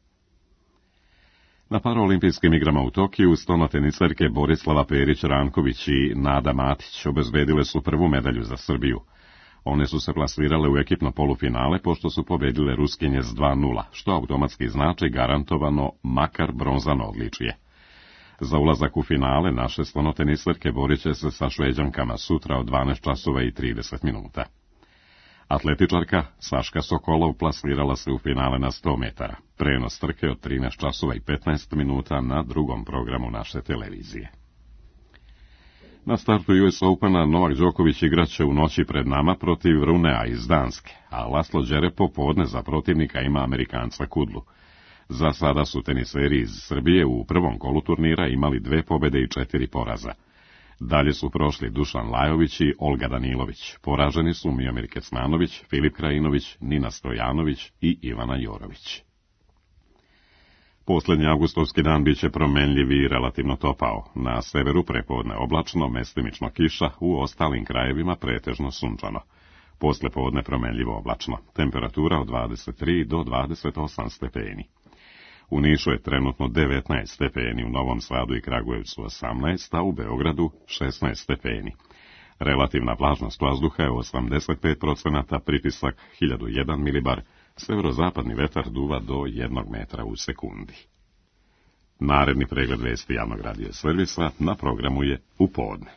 Na paraolimpijskim igrama u Tokiju stonoteniserke Borislava Perić-Ranković i Nada Matić obezbedile su prvu medalju za Srbiju. One su se plasirale u ekipno polufinale pošto su pobedile Ruskinje s 2:0, što automatski znači garantovano makar bronzano odličje. Za ulazak u finale naše stonoteniserke borit će se sa Šveđankama sutra od 12 časova i 30 minuta. Atletičarka Saška Sokolov plasirala se u finale na 100 metara. Prenos trke od 13 časova i 15 minuta na drugom programu naše televizije. Na startu US Opena Novak Đoković igraće u noći pred nama protiv Runea iz Danske, a Laslo Đere popodne za protivnika ima Amerikanca Kudlu. Za sada su teniseri iz Srbije u prvom kolu turnira imali 2 pobjede i 4 poraza. Dalje su prošli Dušan Lajović i Olga Danilović. Poraženi su Miomir Kecmanović, Filip Krajinović, Nina Stojanović i Ivana Jorović. Posljednji avgustovski dan biće promenljiv i relativno topao. Na severu prepodne oblačno, mestimično kiša, u ostalim krajevima pretežno sunčano. Posle podne promenljivo oblačno. Temperatura od 23 do 28 stepeni. U Nišu je trenutno 19 stepeni, u Novom Sadu i Kragujevcu 18, a u Beogradu 16 stepeni. Relativna vlažnost vazduha je 85%, pritisak 1001 milibar, severozapadni vetar duva do 1 metra u sekundi. Naredni pregled vesti javnog radio servisa na programu je u podne.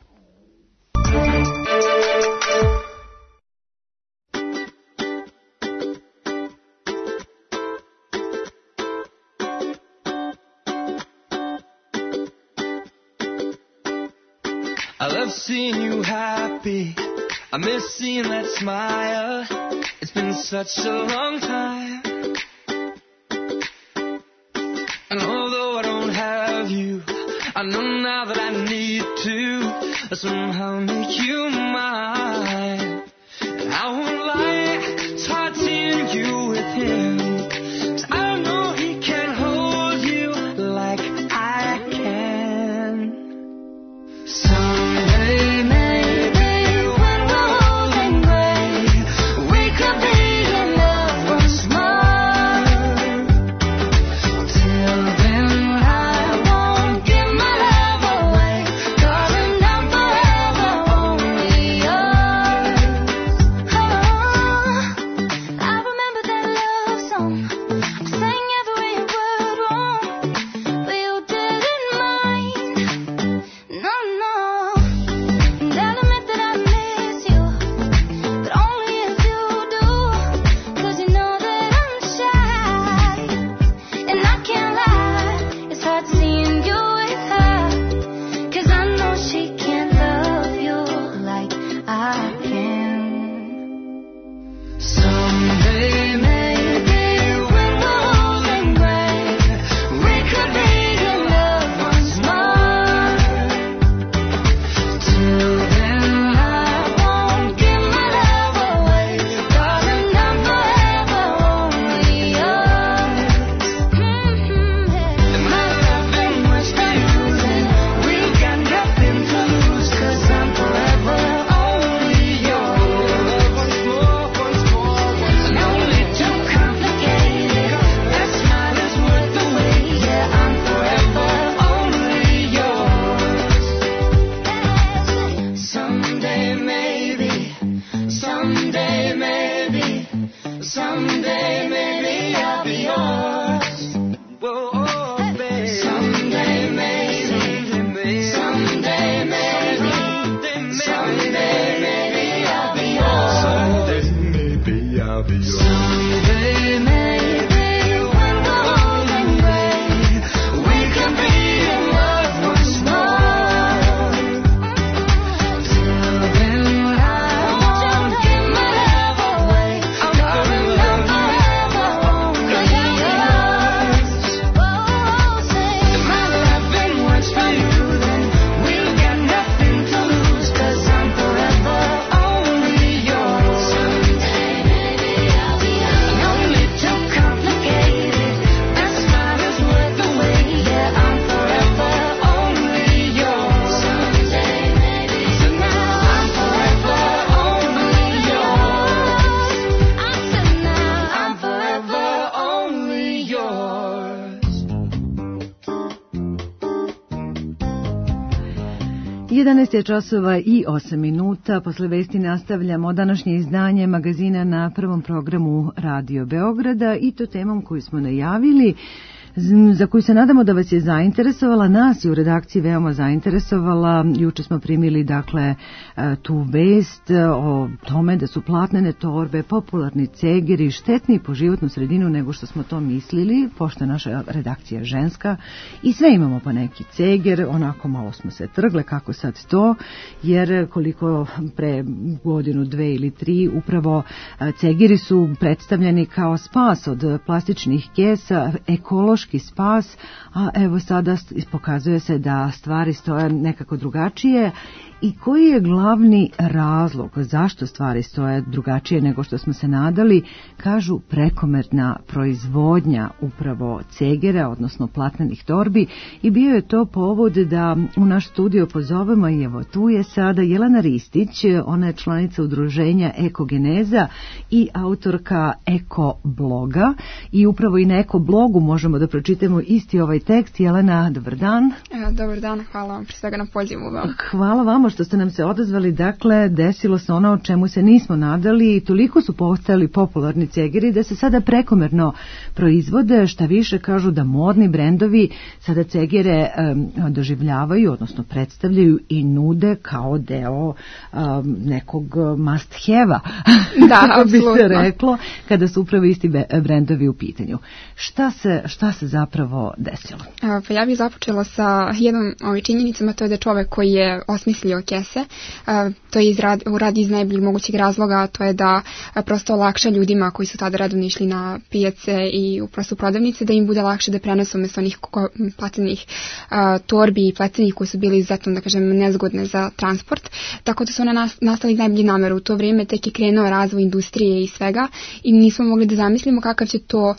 I love seeing you happy. I miss seeing that smile. It's been such a long time. And although I don't have you, I know now that I need to somehow make you mine. And I won't lie, it's hard seeing you with him. 'Cause I know he can't hold you like I can. 11 je časova i 8 minuta. Posle vesti nastavljamo današnje izdanje magazina na prvom programu Radio Beograda i to temom koju smo najavili, za koju se nadamo da vas je zainteresovala, nas je u redakciji veoma zainteresovala. Juče smo primili dakle tu vest o tome da su platnene torbe, popularni cegeri, štetni po životnu sredinu nego što smo to mislili, pošto je naša redakcija ženska i sve imamo pa neki ceger, onako malo smo se trgle kako sad to, jer koliko pre godinu, 2 ili 3 upravo cegeri su predstavljeni kao spas od plastičnih kesa, ekološki spas, a evo sada pokazuje se da stvari stoje nekako drugačije. I koji je glavni razlog zašto stvari stoje drugačije nego što smo se nadali? Kažu prekomerna proizvodnja upravo cegera, odnosno platnenih torbi, i bio je to povod da u naš studio pozovemo, i evo tu je sada Jelena Ristić, ona je članica udruženja Ekogeneza i autorka Ekobloga, i upravo i na Ekoblogu možemo da pročitamo isti ovaj tekst. Jelena, dobar dan. Dobar dan, hvala vam pre svega na pozivu. Hvala vama što ste nam se odazvali. Dakle, desilo se ono o čemu se nismo nadali i toliko su postajali popularni cegeri da se sada prekomerno proizvode, šta više kažu da modni brendovi sada cegere doživljavaju, odnosno predstavljaju i nude kao deo nekog must have-a, da, bi se reklo, kada su upravo isti brendovi u pitanju. Šta se zapravo desilo? Pa ja bih započela sa jednom činjenicama, to je da čovek koji je osmislio kese, to je uradi iz najboljeg mogućeg razloga, to je da prosto olakša ljudima koji su tada redovno išli na pijace i prosto prodavnice, da im bude lakše da prenesu umjesto onih platenih torbi i pletenih koji su bili izuzetno, da kažem, nezgodne za transport, tako da su one nastali iz najboljeg namera. U to vrijeme tek je krenuo razvoj industrije i svega i nismo mogli da zamislimo kakav će to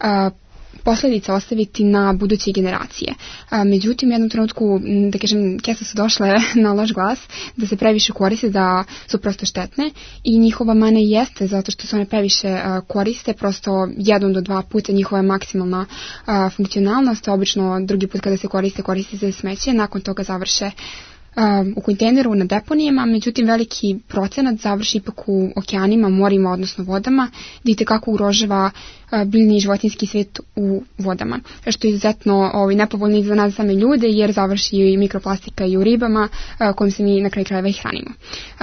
posljedice ostaviti na buduće generacije. Međutim, u jednom trenutku, da kažem, kese su došle na loš glas, da se previše koriste, da su prosto štetne i njihova mana jeste zato što se one previše koriste, prosto 1 do 2 puta njihova maksimalna funkcionalnost, obično drugi put kada se koriste za smeće, nakon toga završe u kontejneru na deponijama, međutim veliki procenat završi ipak u okeanima, morima, odnosno vodama, gdje itekako ugrožava biljni i životinjski svijet u vodama, što je izuzetno nepovoljno i za nas same ljude, jer završi i mikroplastika i u ribama kojim se mi na kraju krajeva i hranimo.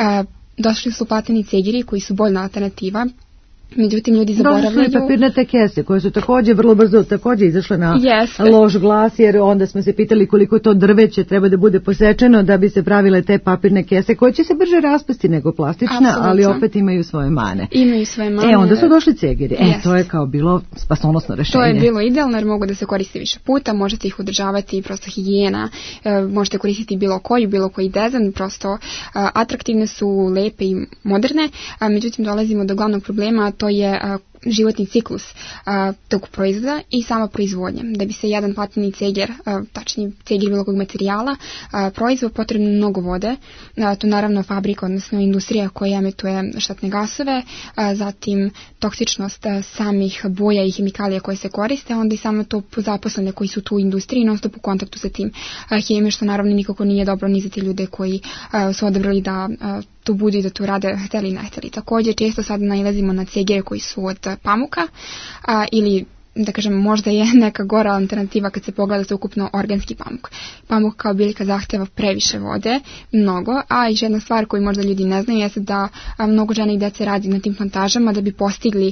Došli su plateni cegeri koji su boljna alternativa. Međutim, ljudi zaboravljaju. Došli su i papirnate kese koje su također vrlo brzo izašle na loš glas, jer onda smo se pitali koliko to drveće treba da bude posečeno da bi se pravile te papirne kese koje će se brže raspasti nego plastična, absolutno, ali opet imaju svoje mane. Imaju svoje mane. Onda su došli cegeri. To je kao bilo spasonosno rešenje. To je bilo idealno jer mogu da se koriste više puta, možete ih održavati, prosto higijena, možete koristiti bilo koji dezajn, prosto atraktivne su, lepe i moderne, međutim dolazimo do glavnog problema, to je životni ciklus tog proizvoda i sama proizvodnja. Da bi se jedan platini ceger, tačnije ceger bilo kog materijala, proizvod, potrebno mnogo vode. To naravno fabrika, odnosno industrija koja emituje štetne gasove, zatim toksičnost samih boja i hemikalija koje se koriste, onda i samo to zaposlene koji su tu u industriji non stop u kontaktu sa tim hemijom, što naravno nikako nije dobro ni za te ljude koji su odabrali da tu budu i da tu rade, hteli i ne hteli. Također često sad nailazimo na cegere koji su od pamuka ili, da kažem, možda je neka gora alternativa kad se pogleda za ukupno organski pamuk. Pamuk kao biljka zahteva previše vode, mnogo, a i jedna stvar koju možda ljudi ne znaju jeste da mnogo žena i dece radi na tim plantažama da bi postigli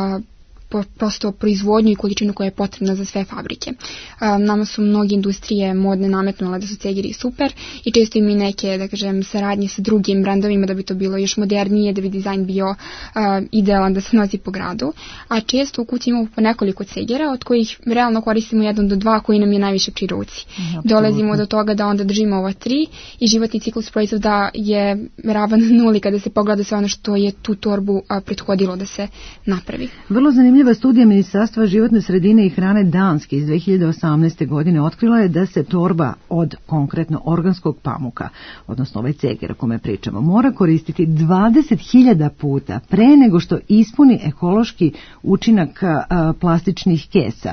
prosto proizvodnju i količinu koja je potrebna za sve fabrike. Nama su mnogi industrije modne nametnule da su cegeri super i često im i neke, da kažem, saradnje sa drugim brandovima da bi to bilo još modernije, da bi dizajn bio idealan da se nosi po gradu. A često u kući imamo po nekoliko cegera, od kojih realno koristimo 1 do 2 koji nam je najviše pri ruci. Dolazimo do toga da onda držimo ova 3 i životni ciklus proizvoda je ravan 0 kada se pogleda sve ono što je tu torbu prethodilo da se napravi. Vrlo zanimljivo zanimljiva studija Ministarstva životne sredine i hrane Danske iz 2018. godine otkrila je da se torba od konkretno organskog pamuka, odnosno ovaj ceger o kome pričamo, mora koristiti 20.000 puta pre nego što ispuni ekološki učinak plastičnih kesa.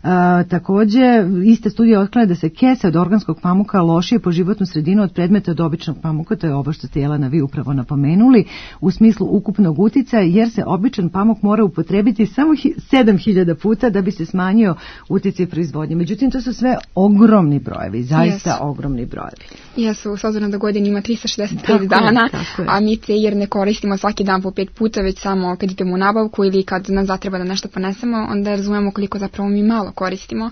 Takođe, ista studija otkrila da se kese od organskog pamuka lošije po životnu sredinu od predmeta od običnog pamuka, to je ovo što ste Jelena vi upravo napomenuli, u smislu ukupnog uticaja, jer se običan pamuk mora upotrebiti samo 7.000 puta da bi se smanjio uticaj proizvodnje. Međutim, to su sve ogromni brojevi, zaista ogromni brojevi. Jesu, s obzirom da godin ima 365 dana, a mi ceger ne koristimo svaki dan po 5 puta, već samo kad idemo u nabavku ili kad nam zatreba da nešto ponesemo, onda razumemo koliko zapravo mi malo koristimo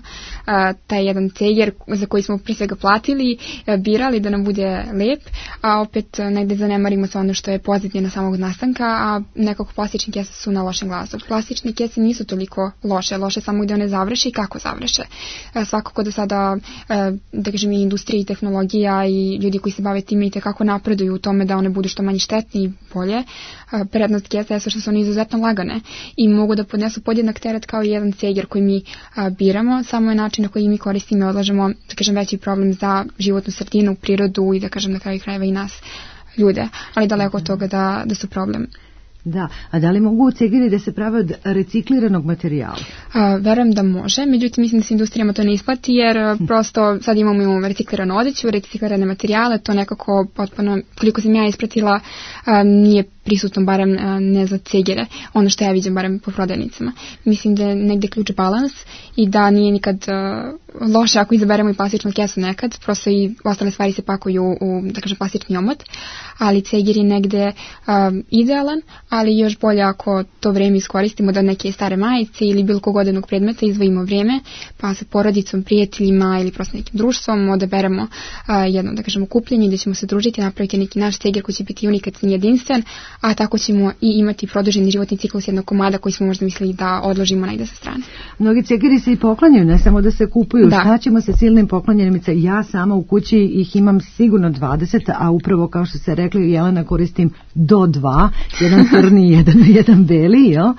taj jedan ceger za koji smo prije svega platili, birali da nam bude lep, a opet negde zanemarimo sve ono što je pozitivno samog nastanka, a nekako plastične kese su na lošem glasu. Plastične kese nisu toliko loše samo gde one završe i kako završe. Svakako da sada, da kažem, i industrija i tehnologija i ljudi koji se bave time i tekako napreduju u tome da one budu što manje štetne i bolje. Prednost kesa je što su one izuzetno lagane i mogu da podnesu podjednak teret kao i jedan ceger koji mi biramo, samo je način na koji mi koristimo i odlažemo, da kažem, veći problem za životnu sredinu, prirodu i da kažem na kraju krajeva i nas ljude, ali daleko od toga da su problem. Da, a da li mogu cegeri da se prave od recikliranog materijala? Verujem da može, međutim mislim da se industrijama to ne isplati, jer prosto sad imamo recikliranu odeću, reciklirane materijale, to nekako potpuno, koliko sam ja ispratila, nije prisutno, barem ne za cegere, ono što ja vidim barem po prodajnicama. Mislim da je negde ključ balans i da nije nikad loše ako izaberemo i plastičnu kesu nekad, prosto i ostale stvari se pakuju u, da kažem, plastični omot, ali ceger je negde idealan, ali još bolje ako to vreme iskoristimo da neke stare majice ili bilo kog odenog predmeta izdvojimo vreme, pa sa porodicom, prijateljima ili prosto nekim društvom odaberemo jedno, da kažem, okupljenje gdje ćemo se družiti, napraviti neki naš ceger koji će biti unikatan i jedinstven, a tako ćemo i imati produženi životni ciklus jednog komada koji smo možda mislili da odložimo negde sa strane. Mnogi cegeri se i poklanjaju, ne samo da se kupuju. Da. Šta ćemo sa silnim poklanjanjima? Ja sama u kući ih imam sigurno 20, a upravo kao što ste rekli, Jelena, koristim do 2, jedan crni i jedan beli, jel?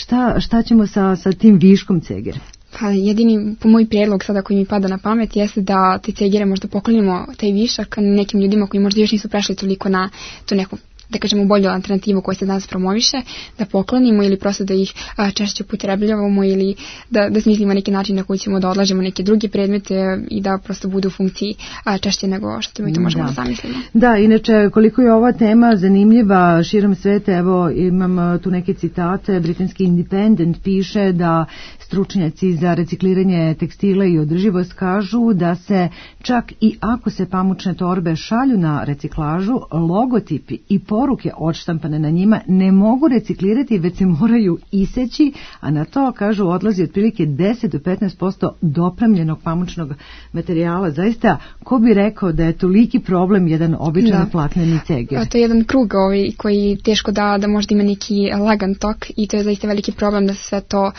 Šta ćemo sa tim viškom cegera? Pa jedini moj prijedlog sada koji mi pada na pamet jeste da te cegere možda poklonimo taj višak nekim ljudima koji možda još nisu prešli toliko na tu neku, da kažemo, bolju alternativu koja se danas promoviše, da poklonimo ili prosto da ih češće upotrebljavamo ili da smislimo neki način na koji ćemo da odlažemo neke druge predmete i da prosto budu u funkciji češće nego što mi to možemo da zamislimo. Da, inače, koliko je ova tema zanimljiva širom sveta, evo imam tu neke citate, britanski Independent piše da stručnjaci za recikliranje tekstila i održivost kažu da se čak i ako se pamučne torbe šalju na reciklažu, logotipi i poruke odštampane na njima ne mogu reciklirati, već se moraju iseći, a na to, kažu, odlazi otprilike 10 do 15% dopremljenog pamučnog materijala. Zaista, ko bi rekao da je toliki problem jedan običan platneni ceger? To je jedan krug koji teško da možda ima neki lagan tok i to je zaista veliki problem da se sve to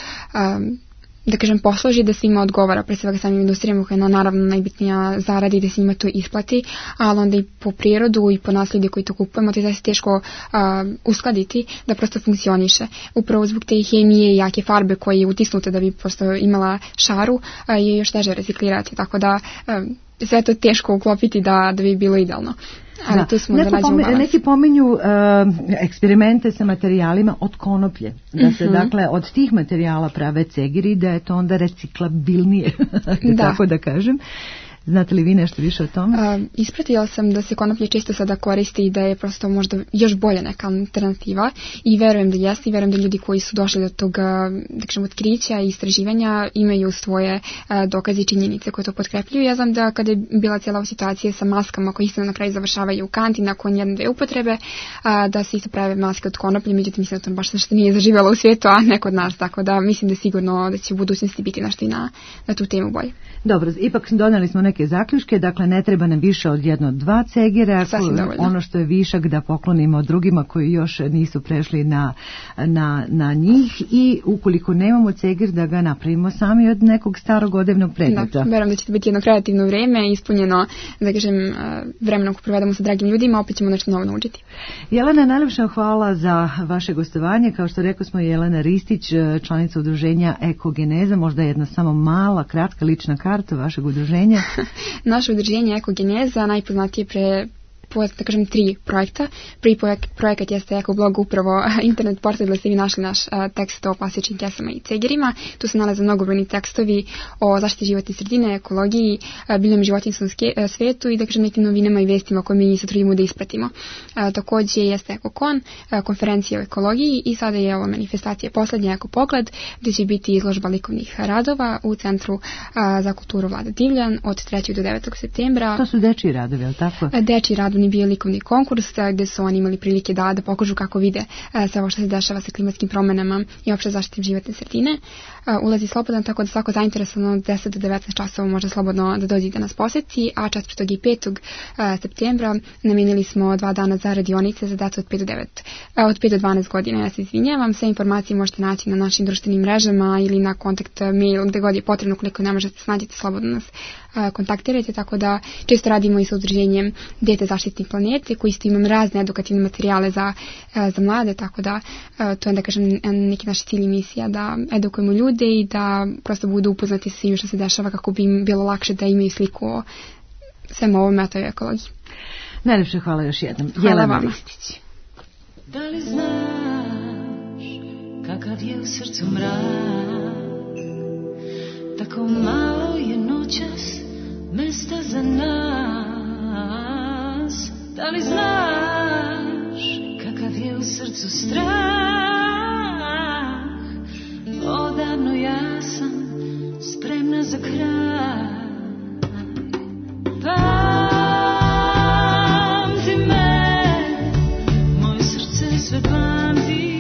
da kažem posloži, da svima odgovara, pre svega samim industrijama koja je naravno najbitnija zarada i da se njima to isplati, ali onda i po prirodu i po nas ljudi koji to kupujemo, to je zaista teško uskladiti da prosto funkcioniše. Upravo zbog te hemije i jake farbe koje je utisnute da bi prosto imala šaru je još teže reciklirati, tako da sve to teško uklopiti da bi bilo idealno. Ali tu smo neki pominju eksperimente sa materijalima od konoplje, da se dakle od tih materijala prave cegeri, da je to onda reciklabilnije, tako da kažem. Znate li vi nešto više o tome? Ispratila sam da se konoplje često sada koristi i da je prosto možda još bolja neka alternativa i verujem da jeste i verujem da ljudi koji su došli do tog, da kažem, otkrića i istraživanja imaju svoje dokaze i činjenice koje to potkrepljuju. Ja znam da kada je bila cijela situacija sa maskama koje isto na kraju završavaju u kanti nakon 1-2 upotrebe, da se isto prave maske od konoplje, međutim mislim da to baš nešto nije zaživjelo u svijetu, a ne kod nas, tako da mislim da sigurno da će u budućnosti biti nešto i na tu temu bolje. Dobro, ipak doneli smo neke neke zaključke, dakle ne treba nam više od 1-2 cegere, ono što je višak da poklonimo drugima koji još nisu prešli na njih, i ukoliko nemamo ceger da ga napravimo sami od nekog starog odevnog predmeta. Da, verujem da će to biti jedno kreativno vreme, ispunjeno, da kažem, vremenom ko provedemo sa dragim ljudima, opet ćemo nešto novo naučiti. Jelena, najlepša hvala za vaše gostovanje. Kao što rekao smo, Jelena Ristić, članica udruženja Ekogeneza, možda jedna samo mala, kratka lična karta vašeg udruženja. Naše udruženje Ekogeneza najpoznatije da kažem 3 projekta. Prvi projekat jeste Ekoblog, upravo internet portal gdje ste vi našli naš tekst o plastičnim kesama i cegerima. Tu se nalaze mnogobrojni tekstovi o zaštiti životne sredine, ekologiji, biljnom životinjskom svetu i da kažem nekim novinama i vestima koje mi se trudimo da ispratimo. Također jeste Ekokon, konferencija o ekologiji, i sada je ovo manifestacija poslednja Ekopogled, gdje će biti izložba likovnih radova u Centru za kulturu Vlada Divljan od 3. do 9. septembra. To su dečiji radovi, je li tako? Dečiji radovi bio likovni konkurs gdje su oni imali prilike da pokažu kako vide sve ovo što se dešava sa klimatskim promenama i opšte zaštitom životne sredine. Ulazi slobodan, tako da svako zainteresovan od 10 do 19 časova može slobodno da dođe da nas poseti, a 4. i 5. septembra namenili smo 2 dana za radionice za decu od 5 do 12 godina. Ja se izvinjavam, sve informacije možete naći na našim društvenim mrežama ili na kontakt mail, gde god je potrebno, koliko ne možete snađiti, slobodno nas kontaktirajte, tako da često radimo i sa udruženjem Dete zaštitnik planete, koji isto imam razne edukativne materijale za mlade, tako da to je, da kažem, neki naš cilj i misija, da edukujemo ljude i da prosto budu upoznati sa svim što se dešava, kako bi im bilo lakše da imaju sliku o svemu ovome, a to je ekologiji. Najlepše hvala još jednom. Hvala vama. Da li znaš kakav je u srcu mrak, tako malo je noćas mesta za nas. Da li znaš kakav je u srcu strah, odavno ja sam spremna za kraj. Pamti me, moje srce sve pamti.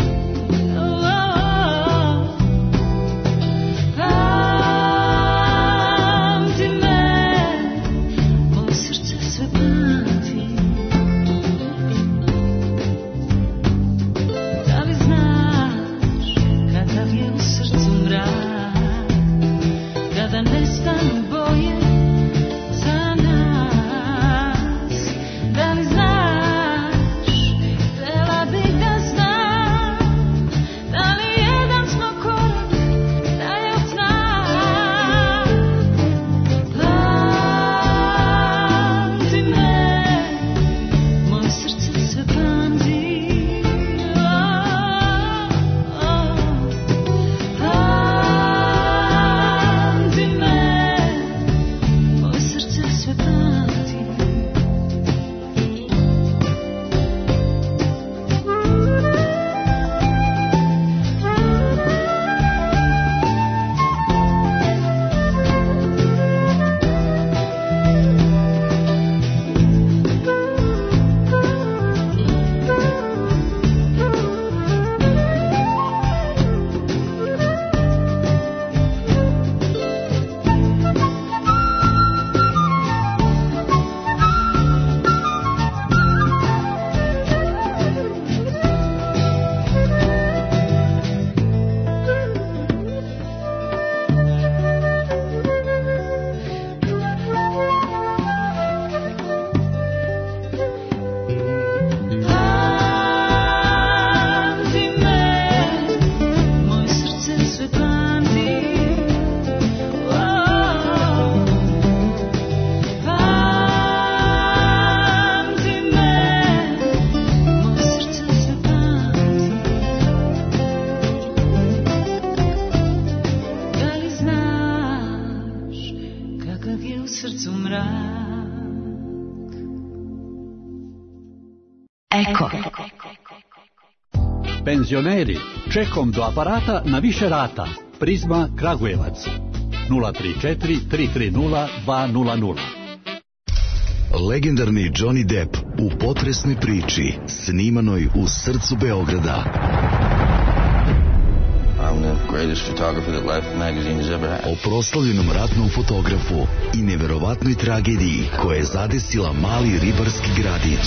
Eko. Penzioneri, čekom do aparata na više rata. Prizma Kragujevac. 034 330 200. Legendarni Johnny Depp u potresnoj priči snimanoj u srcu Beograda. I'm the greatest photographer that Life magazine has ever had. O proslavljenom ratnom fotografu i neverovatnoj tragediji koja je zadesila mali ribarski gradić.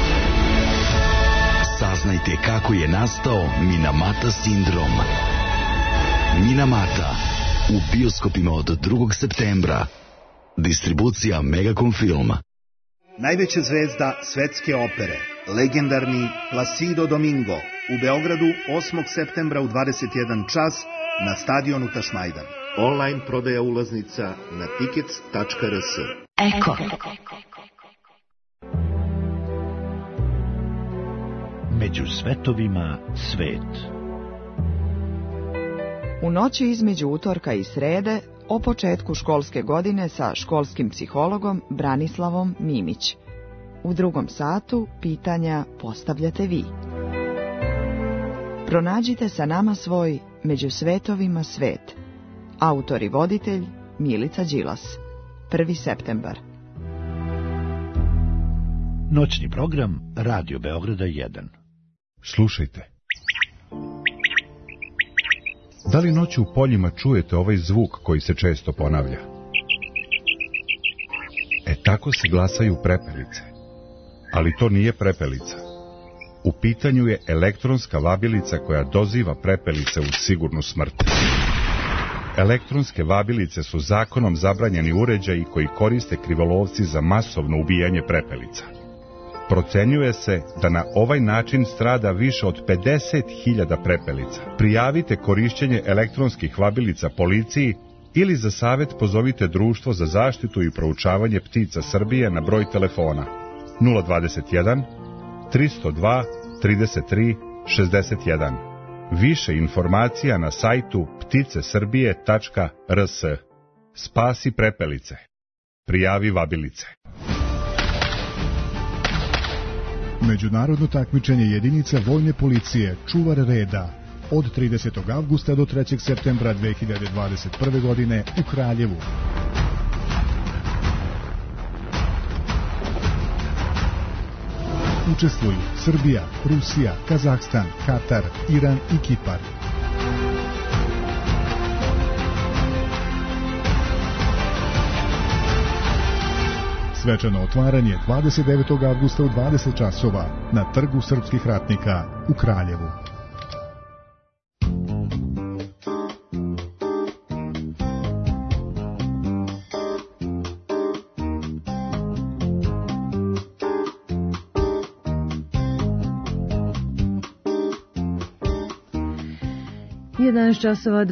Saznajte kako je nastao Minamata sindrom. Minamata u bioskopima od 2. septembra. Distribucija Megacom Film. Najveća zvezda svetske opere, legendarni Placido Domingo, u Beogradu 8. septembra u 21 čas na stadionu Tašmajdan. Online prodaja ulaznica na tickets.rs. Eko. Među svetovima svet. U noći između utorka i srede, o početku školske godine sa školskim psihologom Branislavom Mimić. U drugom satu pitanja postavljate vi. Pronađite sa nama svoj Među svetovima svet. Autor i voditelj Milica Đilas. 1. septembar. Noćni program Radio Beograda 1. Slušajte. Da li noću u poljima čujete ovaj zvuk koji se često ponavlja? Tako se glasaju prepelice. Ali to nije prepelica. U pitanju je elektronska vabilica koja doziva prepelice u sigurnu smrt. Elektronske vabilice su zakonom zabranjeni uređaji koji koriste krivolovci za masovno ubijanje prepelica. Procenjuje se da na ovaj način strada više od 50.000 prepelica. Prijavite korišćenje elektronskih vabilica policiji ili za savjet pozovite Društvo za zaštitu i proučavanje ptica Srbije na broj telefona 021 302 33 61. Više informacija na sajtu pticesrbije.rs. Spasi prepelice. Prijavi vabilice. Međunarodno takmičenje jedinica vojne policije Čuvar reda od 30. avgusta do 3. septembra 2021. godine u Kraljevu. Učestvuju Srbija, Rusija, Kazahstan, Katar, Iran i Kipar. Svečano otvaranje 29. avgusta u 20 časova na Trgu srpskih ratnika u Kraljevu. časova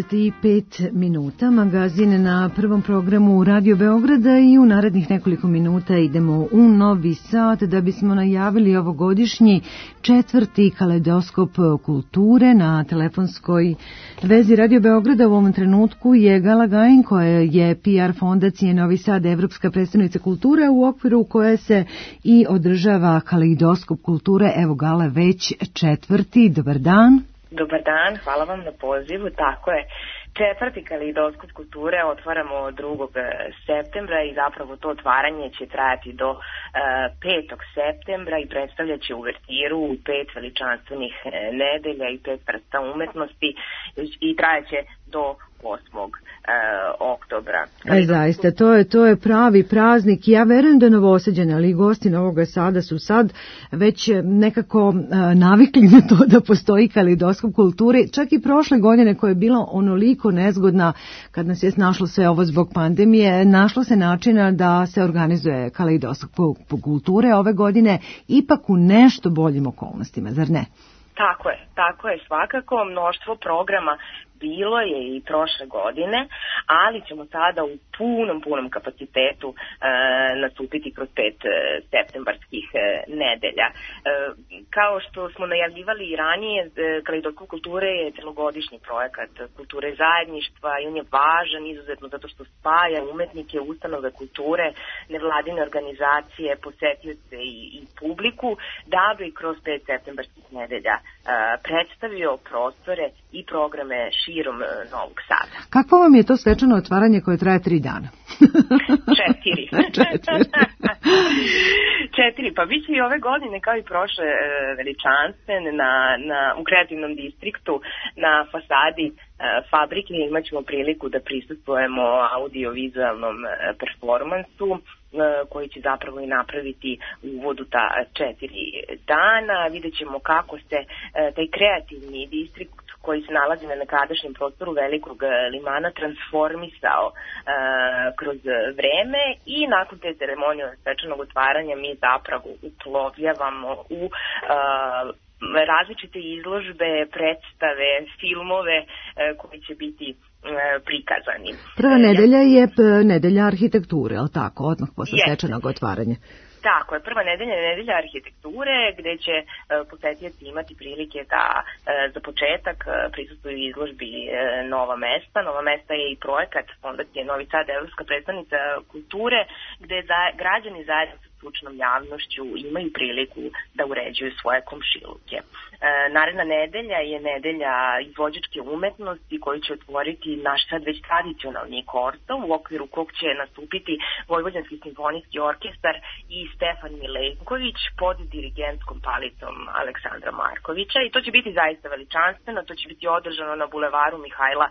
25 minuta, magazin na prvom programu Radio Beograda i u narednih nekoliko minuta idemo u Novi Sad da bismo najavili ovogodišnji 4. kaleidoskop kulture. Na telefonskoj vezi Radio Beograda u ovom trenutku je Gala Gajin, koja je PR fondacije Novi Sad, evropska predstavnica kulture, u okviru koje se i održava kaleidoskop kulture. Evo Gala, već 4. Dobar dan. Dobar dan, hvala vam na pozivu. Tako je, 4. kaleidoskop kulture otvaramo 2. septembra i zapravo to otvaranje će trajati do 5. septembra i predstavljaće uvertiru u 5 veličanstvenih nedelja i 5 vrsta umetnosti i trajaće do 8. oktobra. Zaista, to je pravi praznik. Ja verujem da Novosađani, ali i gosti Novog Sada su sad već nekako navikli na to da postoji kaleidoskop kulture. Čak i prošle godine, koja je bila onoliko nezgodna kad nas je snašlo sve ovo zbog pandemije, našlo se načina da se organizuje kaleidoskop kulture ove godine ipak u nešto boljim okolnostima, zar ne? Tako je, svakako mnoštvo programa bilo je i prošle godine, ali ćemo sada u punom kapacitetu nastupiti kroz 5 septembarskih nedelja. Kao što smo najavljivali i ranije, kaleidoskop kulture je celogodišnji projekat kulture zajedništva i on je važan izuzetno zato što spaja umetnike, ustanove kulture, nevladine organizacije, posetioce i publiku, da bi kroz 5 septembarskih nedelja predstavio prostore i programe širom Novog Sada. Kakvo vam je to svečano otvaranje koje traje 3 dana? 4. 4, pa bit će i ove godine kao i prošle veličanstven u kreativnom distriktu na fasadi fabrike. Imat ćemo priliku da prisustvujemo audiovizualnom performansu koji će zapravo i napraviti uvod u ta 4 dana. Vidjet ćemo kako se taj kreativni distrikt koji se nalazi na nekadašnjem prostoru Velikog limana transformisao kroz vreme i nakon te ceremonije svečanog otvaranja mi zapravo uplovljavamo u različite izložbe, predstave, filmove koji će biti prikazani. Prva nedelja je nedelja arhitekture, ali tako, odmah posle svečanog otvaranja. Tako je, prva nedelja je nedelja arhitekture gde će posetioci imati prilike da za početak prisustvuju izložbi Nova mesta. Nova mesta je i projekat Fondacije Novi Sad, Evropska predstavnica kulture, gde građani zajedno sa stručnom javnošću imaju priliku da uređuju svoje komšiluke. Naredna nedelja je nedelja izvođačke umetnosti koju će otvoriti naš sad već tradicionalni korto, u okviru kog će nastupiti Vojvođanski simfonijski orkestar i Stefan Milenković pod dirigentskom palicom Aleksandra Markovića i to će biti zaista veličanstveno, to će biti održano na bulevaru Mihajla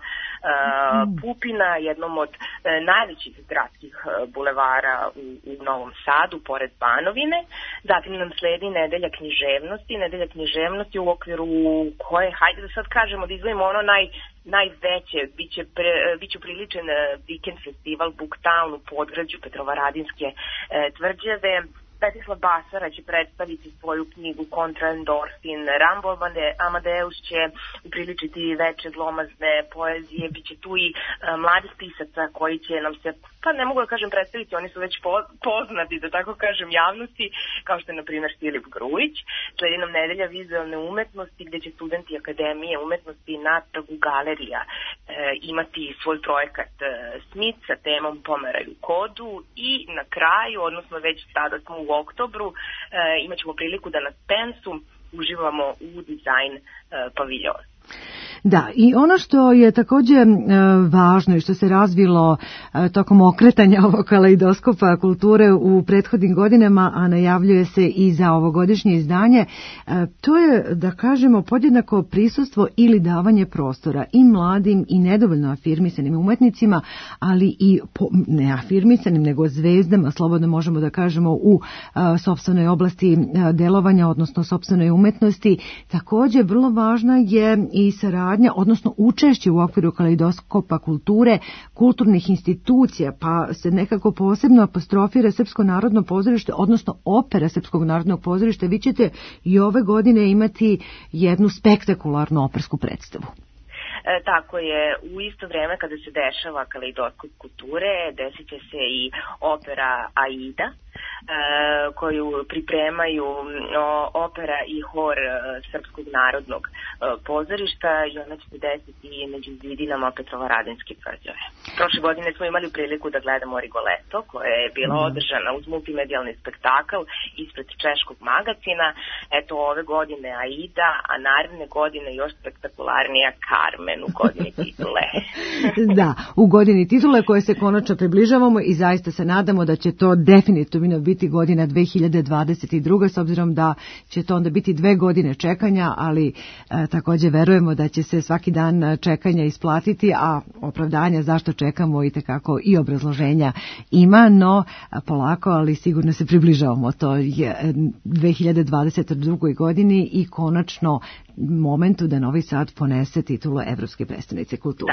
Pupina, jednom od najvećih gradskih bulevara u Novom Sadu, pored Banovine. Zatim nam sledi nedelja književnosti u okviru koje, hajde da sad kažemo da izvojimo ono najveće, biće upriličen vikend festival Booktown u podgrađu Petrovaradinske tvrđave. Petislav Basara će predstaviti svoju knjigu Kontra endorfin, Rambo Amadeus će upriličiti veče glomazne poezije, bit će tu i mladih pisaca koji će nam se, pa ne mogu da kažem predstaviti, oni su već poznati, da tako kažem, javnosti, kao što je na primjer Filip Grujić. Sledi nam nedelja vizualne umetnosti gde će studenti Akademije umetnosti na trgu Galerija imati svoj projekat Smith sa temom Pomeraju kodu i na kraju, odnosno već sada smo u oktobru, imat ćemo priliku da na Pensu uživamo u dizajn paviljona. Da, i ono što je također važno i što se razvilo tokom okretanja ovog kaleidoskopa kulture u prethodnim godinama, a najavljuje se i za ovogodišnje izdanje, to je, da kažemo, podjednako prisustvo ili davanje prostora i mladim i nedovoljno afirmisanim umetnicima, ali i ne afirmisanim, nego zvezdama, slobodno možemo da kažemo, u sopstvenoj oblasti delovanja, odnosno sopstvenoj umetnosti. Također, vrlo važna je i saradnja, odnosno učešće u okviru kaleidoskopa kulture, kulturnih institucija, pa se nekako posebno apostrofira Srpsko narodno pozorište, odnosno opera Srpskog narodnog pozorišta. Vi ćete i ove godine imati jednu spektakularnu opersku predstavu. Tako je, u isto vreme kada se dešava kaleidoskop kulture, desit će se i opera Aida, koju pripremaju opera i hor Srpskog narodnog pozorišta i ona će se desiti među zidinama Petrovaradinske tvrđave. Prošle godine smo imali priliku da gledamo Rigoletto, koja je bila održana uz multimedijalni spektakl ispred češkog magacina. Eto, ove godine Aida, a naredne godine još spektakularnija Carmen u godini titule. Da, u godini titule koje se konačno približavamo i zaista se nadamo da će to definitivno biti godina 2022. s obzirom da će to onda biti 2 godine čekanja, ali također verujemo da će se svaki dan čekanja isplatiti, a opravdanja zašto čekamo i tekako i obrazloženja ima, no polako, ali sigurno se približavamo to je 2022. godini i konačno momentu da Novi Sad ponese titulu Evropske predstavnice kulture.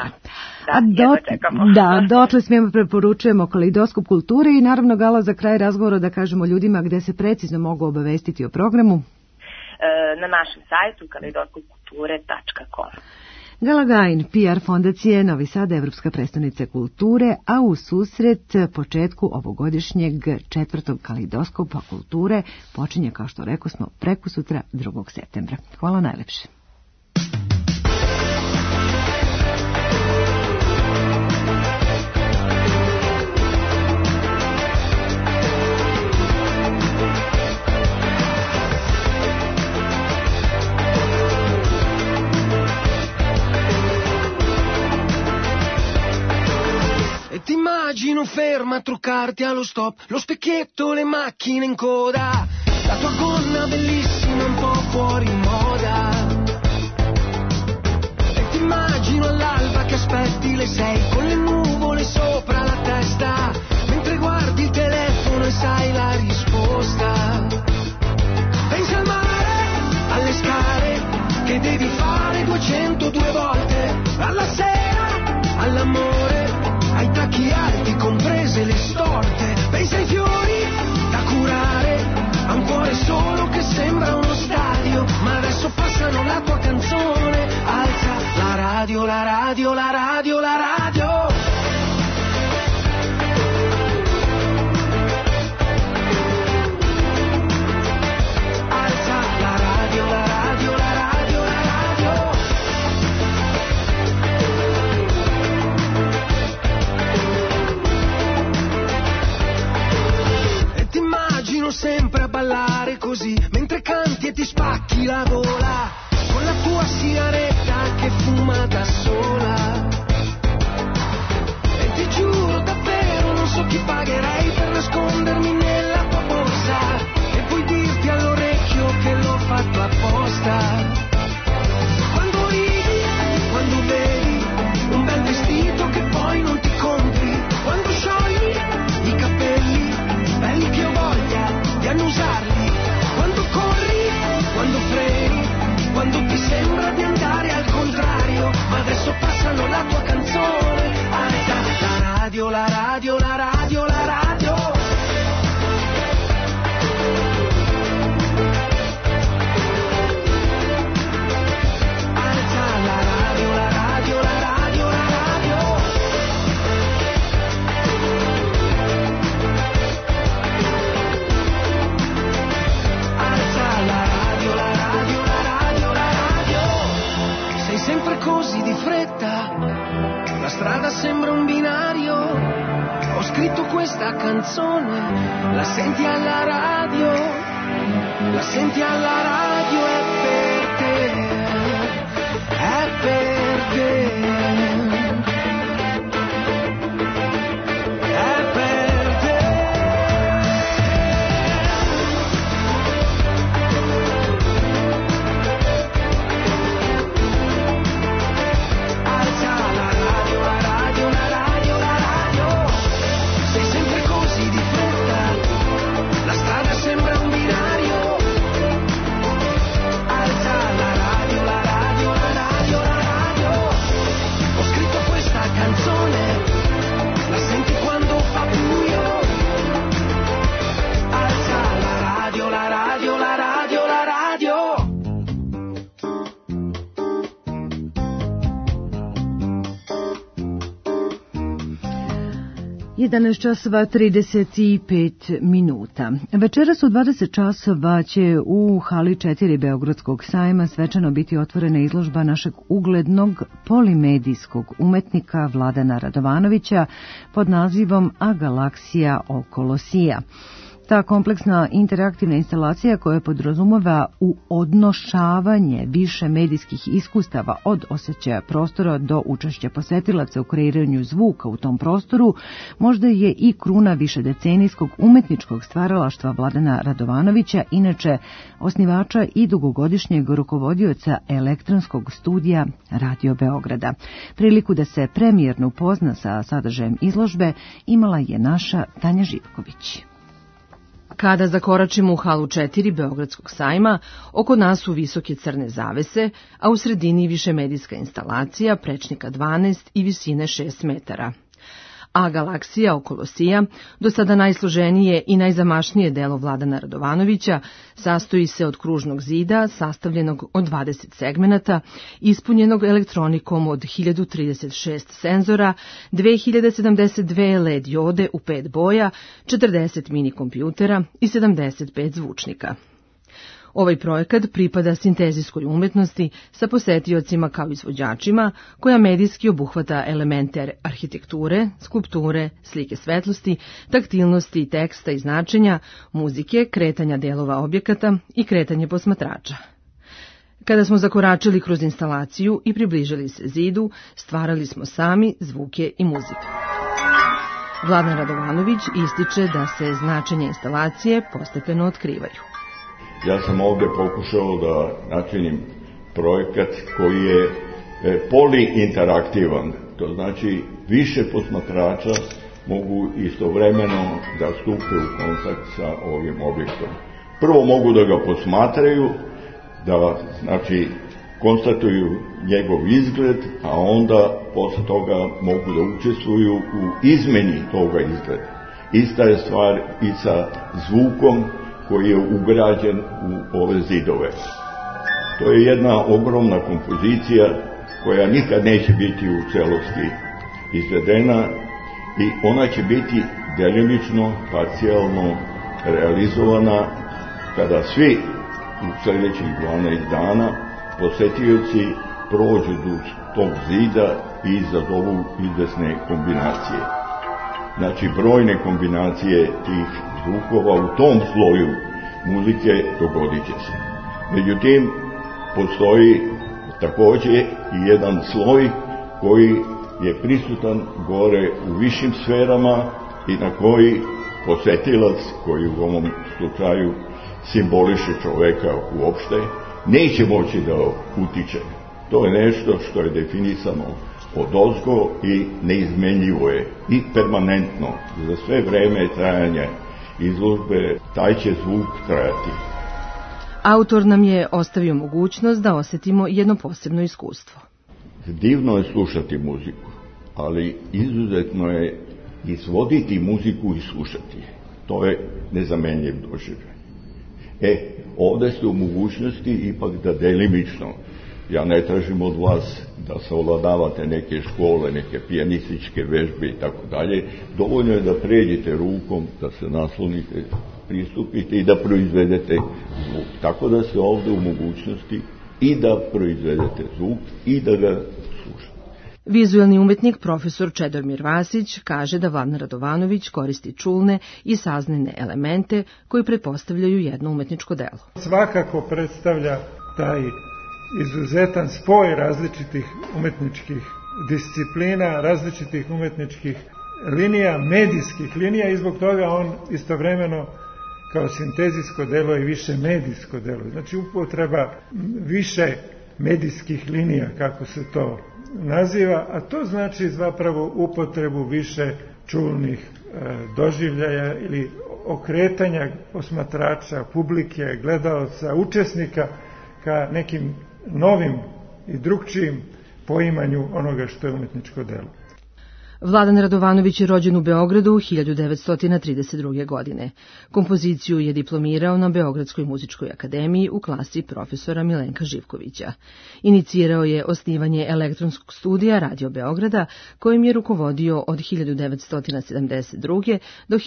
Dotle smijemo preporučujemo kaleidoskop kulture i naravno, Gala, za kraj razgovora da kažemo ljudima gde se precizno mogu obavestiti o programu. Na našem sajtu kaleidoskopkulture.com. Gala Gajin, PR Fondacije Novi Sad, Evropska predstavnica kulture, a u susret početku ovogodišnjeg 4. kaleidoskopa kulture počinje, kao što rekao smo, prekosutra 2. septembra. Hvala najlepše. Ti immagino ferma a truccarti allo stop, lo specchietto, le macchine in coda, la tua gonna bellissima un po' fuori moda. E ti immagino all'alba che aspetti le 6 con le nuvole sopra la testa, mentre guardi il telefono e sai la risposta. Pensi al mare, alle scale che devi fare 202 volte, alla sera, all'amore, ai tacchi alti comprese le storte. Pensi ai fiori da curare, a un cuore solo che sembra uno stadio, ma adesso passano la tua canzone. Alza la radio, la radio, la radio, la radio. Sempre a ballare così, mentre canti e ti spacchi la gola, con la tua sigaretta che fuma da sola. E ti giuro davvero non so chi pagherei per nascondermi nella tua borsa e poi dirti all'orecchio che l'ho fatto apposta. Quando ridi, quando vedi un bel vestito che poi non ti compri, quando sciogli i capelli belli che ho voglia di annusarli, quando corri, quando freni, quando ti sembra di andare al contrario, ma adesso passano la tua canzone. Alza la radio, la radio, la radio, la radio. Alza la radio, la radio, la radio, la radio. Alza la radio, la radio, la radio, la radio. Sei sempre così di fretta, la strada sembra un binario. Ho scritto questa canzone, la senti alla radio, la senti alla radio, è per te, è per te. časova 35 minuta. Večeras u 20 časova će u hali 4 Beogradskog sajma svečano biti otvorena izložba našeg uglednog polimedijskog umetnika Vladana Radovanovića pod nazivom A galaksija okolo sija. Ta kompleksna interaktivna instalacija koja podrazumeva uodnošavanje više medijskih iskustava od osjećaja prostora do učešća posetilaca u kreiranju zvuka u tom prostoru, možda je i kruna višedecenijskog umetničkog stvaralaštva Vladana Radovanovića, inače osnivača i dugogodišnjeg rukovodioca elektronskog studija Radio Beograda. Priliku da se premijerno upozna sa sadržajem izložbe imala je naša Tanja Živković. Kada zakoračimo u halu 4 Beogradskog sajma, oko nas su visoke crne zavese, a u sredini višemedijska instalacija prečnika 12 i visine 6 metara. A galaksija okolo sija, do sada najsloženije i najzamašnije delo Vladana Radovanovića, sastoji se od kružnog zida sastavljenog od 20 segmenata, ispunjenog elektronikom od 1036 senzora, 2072 LED diode u 5 boja, 40 mini kompjutera i 75 zvučnika. Ovaj projekat pripada sintezijskoj umetnosti sa posetiocima kao izvođačima, koja medijski obuhvata elemente arhitekture, skulpture, slike svetlosti, taktilnosti, teksta i značenja, muzike, kretanja delova objekata i kretanje posmatrača. Kada smo zakoračili kroz instalaciju i približili se zidu, stvarali smo sami zvuke i muziku. Vladan Radovanović ističe da se značenja instalacije postepeno otkrivaju. Ja sam ovdje pokušao da načinim projekat koji je poliinteraktivan, to znači više posmatrača mogu istovremeno da stupe u kontakt sa ovim objektom. Prvo mogu da ga posmatraju, da znači konstatuju njegov izgled, a onda posle toga mogu da učestvuju u izmeni toga izgleda. Ista je stvar i sa zvukom koji je ugrađen u ove zidove. To je jedna ogromna kompozicija koja nikad neće biti u celosti izvedena i ona će biti delimično, parcijalno realizovana kada svi u sljedećih 12 dana posetioci prođu do tog zida i izazovu izvesne kombinacije. Znači, brojne kombinacije tih zvukova u tom sloju muzike dogodit će se. Međutim, postoji također i jedan sloj koji je prisutan gore u višim sferama i na koji posetilac, koji u ovom slučaju simboliše čoveka uopšte, neće moći da utiče. To je nešto što je definisano odozgo i neizmenjivo je i permanentno. Za sve vreme trajanja izložbe taj će zvuk trajati. Autor nam je ostavio mogućnost da osetimo jedno posebno iskustvo. Divno je slušati muziku, ali izuzetno je izvoditi muziku i slušati. To je nezamenljiv doživljaj. Ovdje ste u mogućnosti ipak da delimično, ja ne tražim od vas da savladavate neke škole, neke pijanističke vežbe i tako dalje, dovoljno je da pređete rukom, da se naslonite, pristupite i da proizvedete zvuk. Tako da ste ovdje u mogućnosti i da proizvedete zvuk i da ga slušate. Vizuelni umetnik profesor Čedomir Vasić kaže da Vladan Radovanović koristi čulne i saznajne elemente koji pretpostavljaju jedno umetničko delo. Svakako predstavlja taj izuzetan spoj različitih umetničkih disciplina, različitih umetničkih linija, medijskih linija i zbog toga on istovremeno kao sintezijsko delo i više medijsko delo. Znači upotreba više medijskih linija, kako se to naziva, a to znači zapravo upotrebu više čulnih doživljaja ili okretanja posmatrača, publike, gledaoca, učesnika ka nekim novim i drugčijim poimanju onoga što je umetničko delo. Vladan Radovanović je rođen u Beogradu 1932. godine. Kompoziciju je diplomirao na Beogradskoj muzičkoj akademiji u klasi profesora Milenka Živkovića. Inicirao je osnivanje elektronskog studija Radio Beograda, kojim je rukovodio od 1972. do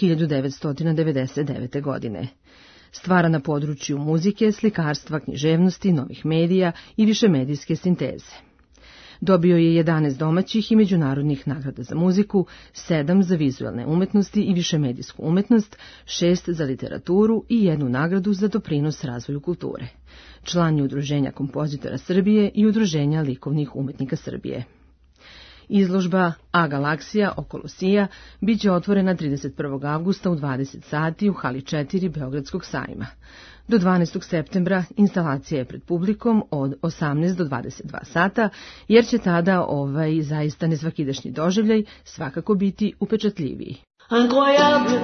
1999. godine. Stvara na području muzike, slikarstva, književnosti, novih medija i višemedijske sinteze. Dobio je 11 domaćih i međunarodnih nagrada za muziku, 7 za vizualne umetnosti i višemedijsku umetnost, 6 za literaturu i 1 nagradu za doprinos razvoju kulture. Član je Udruženja kompozitora Srbije i Udruženja likovnih umetnika Srbije. Izložba A Galaksija okolo Sija biće otvorena 31. avgusta u 20 sati u hali 4 Beogradskog sajma. Do 12. septembra instalacija je pred publikom od 18 do 22 sata, jer će tada ovaj zaista nesvakidašnji doživljaj svakako biti upečatljiviji. Incroyable,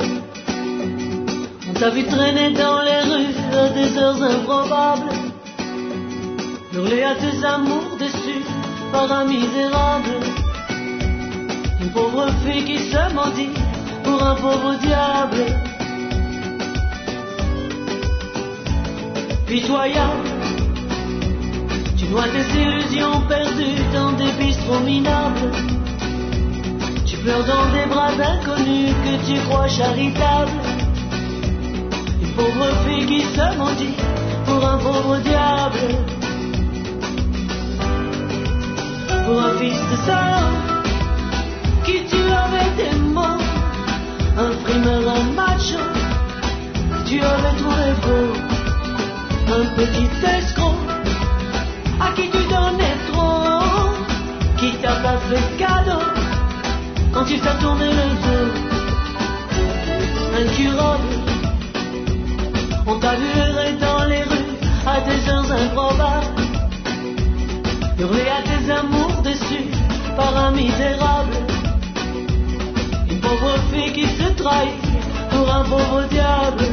on t'a vu traîner dans les rues à des heures improbables, hurler à tes amours déçus par un misérable, une pauvre fille qui se maudit pour un pauvre diable. Pitoyable, tu noies tes illusions perdues dans des bistrots minables. Tu pleures dans des bras d'inconnus que tu crois charitables. Une pauvre fille qui se maudit pour un pauvre diable. Pour un fils de salope qui tue avec des mots, un frimeur, un macho que tu avais trouvé beau. Un petit escroc à qui tu donnais trop, qui t'a pas fait cadeau quand tu t'as tourné le dos. Incurable, on t'a vu errer dans les rues déçue par un misérable. Une pauvre fille qui se trahit pour un pauvre diable.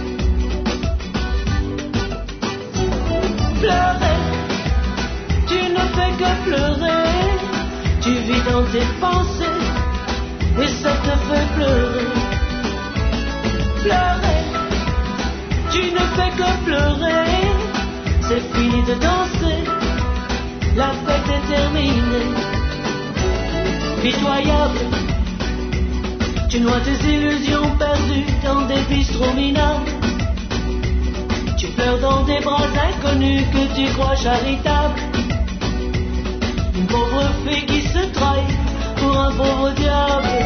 Pleurer, tu ne fais que pleurer. Tu vis dans tes pensées et ça te fait pleurer. Pleurer, tu ne fais que pleurer. C'est fini de danser, la fête est terminée. Pitoyable, tu noies tes illusions perdues dans des bistrots minables. Tu pleures dans des bras inconnus que tu crois charitables. Une pauvre fille qui se trahit pour un pauvre diable.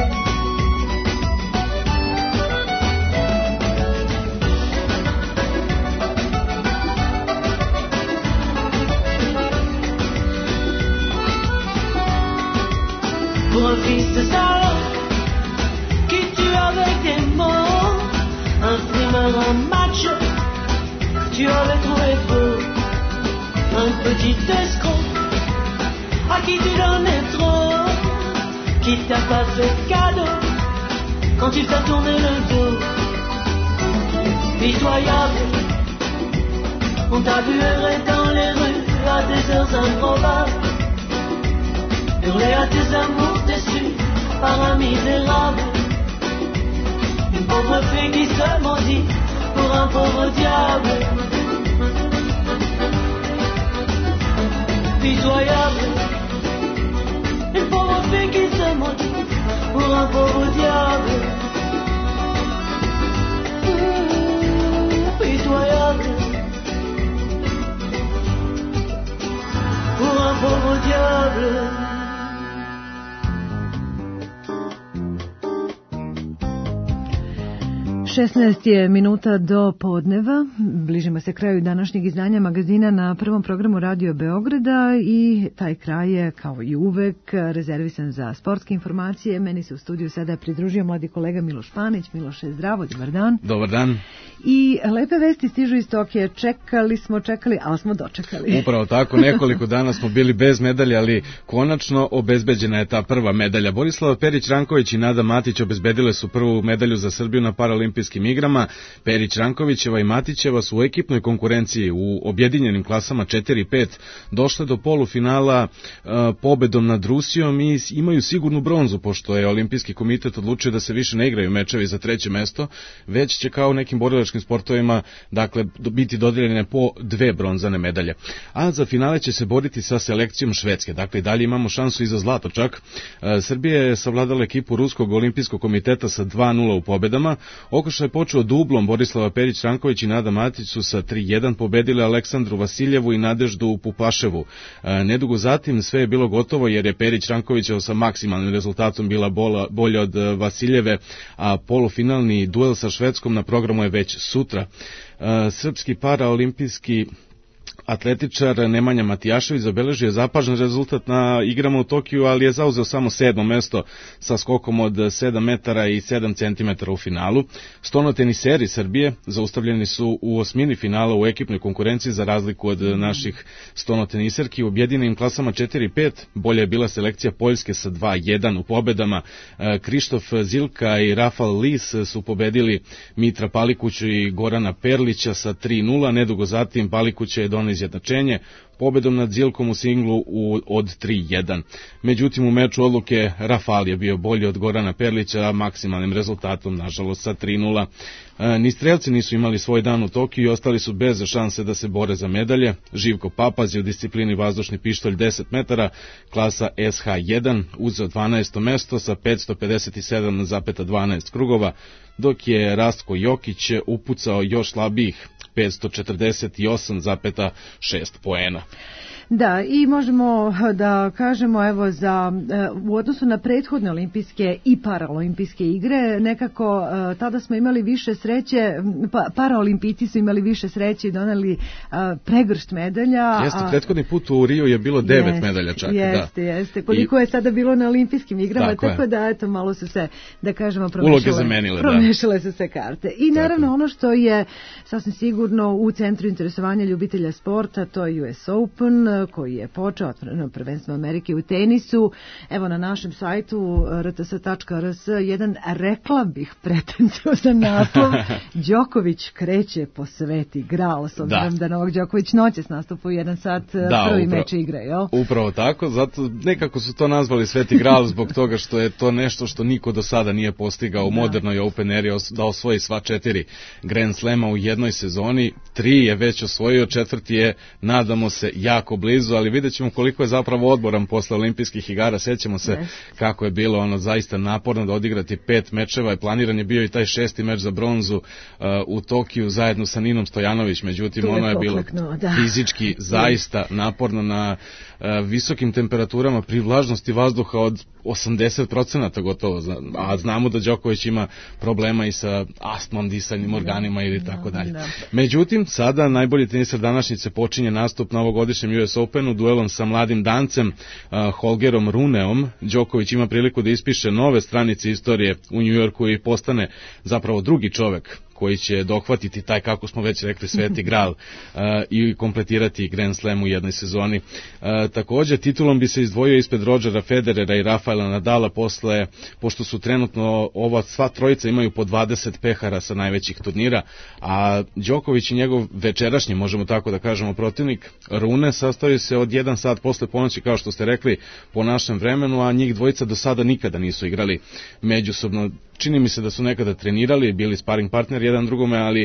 Pour un fils de salope qui tue avec des mots, un frimeur, un macho, tu avais trouvé beau. Un petit escroc à qui tu donnais trop, qui t'a pas fait cadeau quand tu t'as tourné le dos. Pitoyable, on t'a vu errer dans les rues à des heures improbables, hurler à tes amours déçus par un misérable. Une pauvre fille qui se maudit pour un pauvre diable. Pitoyable, une pauvre fille qui se maudit pour un pauvre diable. Pitoyable, pour un pauvre diable. 16 je minuta do podneva, bližimo se kraju današnjeg izdanja magazina na prvom programu Radio Beograda i taj kraj je kao i uvek rezervisan za sportske informacije. Meni se u studiju sada pridružio mladi kolega Miloš Panić. Miloše, zdravo, dobar dan. Dobar dan. I lepe vesti stižu iz Tokija, čekali, ali smo dočekali. Upravo tako, nekoliko dana smo bili bez medalja, ali konačno obezbeđena je ta prva medalja. Borislava Perić-Ranković i Nada Matić obezbedile su prvu medalju za Srbiju na Paraolimpijskim igrama. Perić-Rankovićeva i Matićeva su u ekipnoj konkurenciji u objedinjenim klasama 4 i 5 došle do polufinala pobedom nad Rusijom i imaju sigurnu bronzu, pošto je Olimpijski komitet odlučio da se više ne igraju mečevi za treće mesto, već će kao u nekim borilačkim sportovima dakle biti dodeljene po 2 bronzane medalje. A za finale će se boriti sa selekcijom Švedske. Dakle, i dalje imamo šansu i za zlato čak. Srbija je savladala ekipu Ruskog olimpijskog komiteta sa 2-0 u pobedama. Okršaj je počeo dublom, Borislava Perić-Ranković i Nada Matić su sa 3-1 pobedile Aleksandru Vasiljevu i Nadeždu Pupaševu. Nedugo zatim sve je bilo gotovo jer je Perić-Rankovićeva sa maksimalnim rezultatom bila bolja od Vasiljeve, a polufinalni duel sa Švedskom na programu je već sutra. Srpski paraolimpijski atletičar Nemanja Matijašević zabeležio je zapažen rezultat na igrama u Tokiju, ali je zauzeo samo 7. mesto sa skokom od 7 metara i 7 centimetara u finalu. Stonoteniseri Srbije zaustavljeni su u osmini finala u ekipnoj konkurenciji za razliku od naših stonoteniserki. U objedinjenim klasama 4 i 5 bolja je bila selekcija Poljske sa 2-1 u pobedama. Krištof Zilka i Rafal Lis su pobedili Mitra Palikuću i Gorana Perlića sa 3-0. Nedugo zatim Palikuća je donio izjednačenje pobedom nad Zilkom u singlu od 3-1. Međutim, u meču odluke Rafal je bio bolji od Gorana Perlića maksimalnim rezultatom, nažalost sa 3-0. Ni strelci nisu imali svoj dan u Tokiju i ostali su bez šanse da se bore za medalje. Živko Papaz je u disciplini vazdušni pištolj 10 metara, klasa SH1, uzeo 12. mesto sa 557,12 krugova, dok je Rastko Jokić upucao još slabijih 548,6 poena. Da, i možemo da kažemo evo u odnosu na prethodne olimpijske i paraolimpijske igre, nekako tada smo imali više sreće, paraolimpijci su imali više sreće i doneli pregršt medalja. Jeste, prethodni put u Riju je bilo 9 medalja čak. Jeste. Koliko je sada bilo na olimpijskim igrama, tako da eto malo su se, da kažemo, promešale su se karte. I naravno ono što je sasvim sigurno u centru interesovanja ljubitelja sporta, to je US Open, koji je počeo otvoreno prvenstvo Amerike u tenisu. Evo na našem sajtu rts.rs jedan, rekla bih, pretenciozan naslov: Đoković kreće po Sveti Gral, s obzirom da Novak Đoković noćas nastupa u 1 sat, prvi meč igra, jel? Upravo tako, zato nekako su to nazvali Sveti Gral zbog toga što je to nešto što niko do sada nije postigao u modernoj Open eri, da osvoji sva 4 Grand Slema u jednoj sezoni. 3 je već osvojio, 4. je, nadamo se, jako blizu, ali vidjet ćemo koliko je zapravo odboran posle olimpijskih igara. Sjećamo se kako je bilo zaista naporno da odigrati 5 mečeva i planiran je bio i taj 6. meč za bronzu u Tokiju zajedno sa Ninom Stojanović, međutim ono je bilo fizički zaista naporno na visokim temperaturama, pri vlažnosti vazduha od 80% gotovo, a znamo da Đoković ima problema i sa astmom, disanjem organima ili tako dalje. Međutim, sada najbolji teniser današnjice počinje nastup na ovogodišnjem US Openu duelom sa mladim Dancem Holgerom Runeom. Đoković ima priliku da ispiše nove stranice istorije u Njujorku i postane zapravo drugi čovek koji će dohvatiti taj, kako smo već rekli, Sveti Gral i kompletirati Grand Slam u jednoj sezoni. Također, titulom bi se izdvojio ispred Rodgera Federera i Rafaela Nadala pošto su trenutno ova sva trojica imaju po 20 pehara sa najvećih turnira, a Đoković i njegov večerašnji, možemo tako da kažemo, protivnik Rune sastoji se od 1 sat posle ponoći, kao što ste rekli, po našem vremenu, a njih dvojica do sada nikada nisu igrali međusobno. Čini mi se da su nekada trenirali, bili sparing partner jedan drugome, ali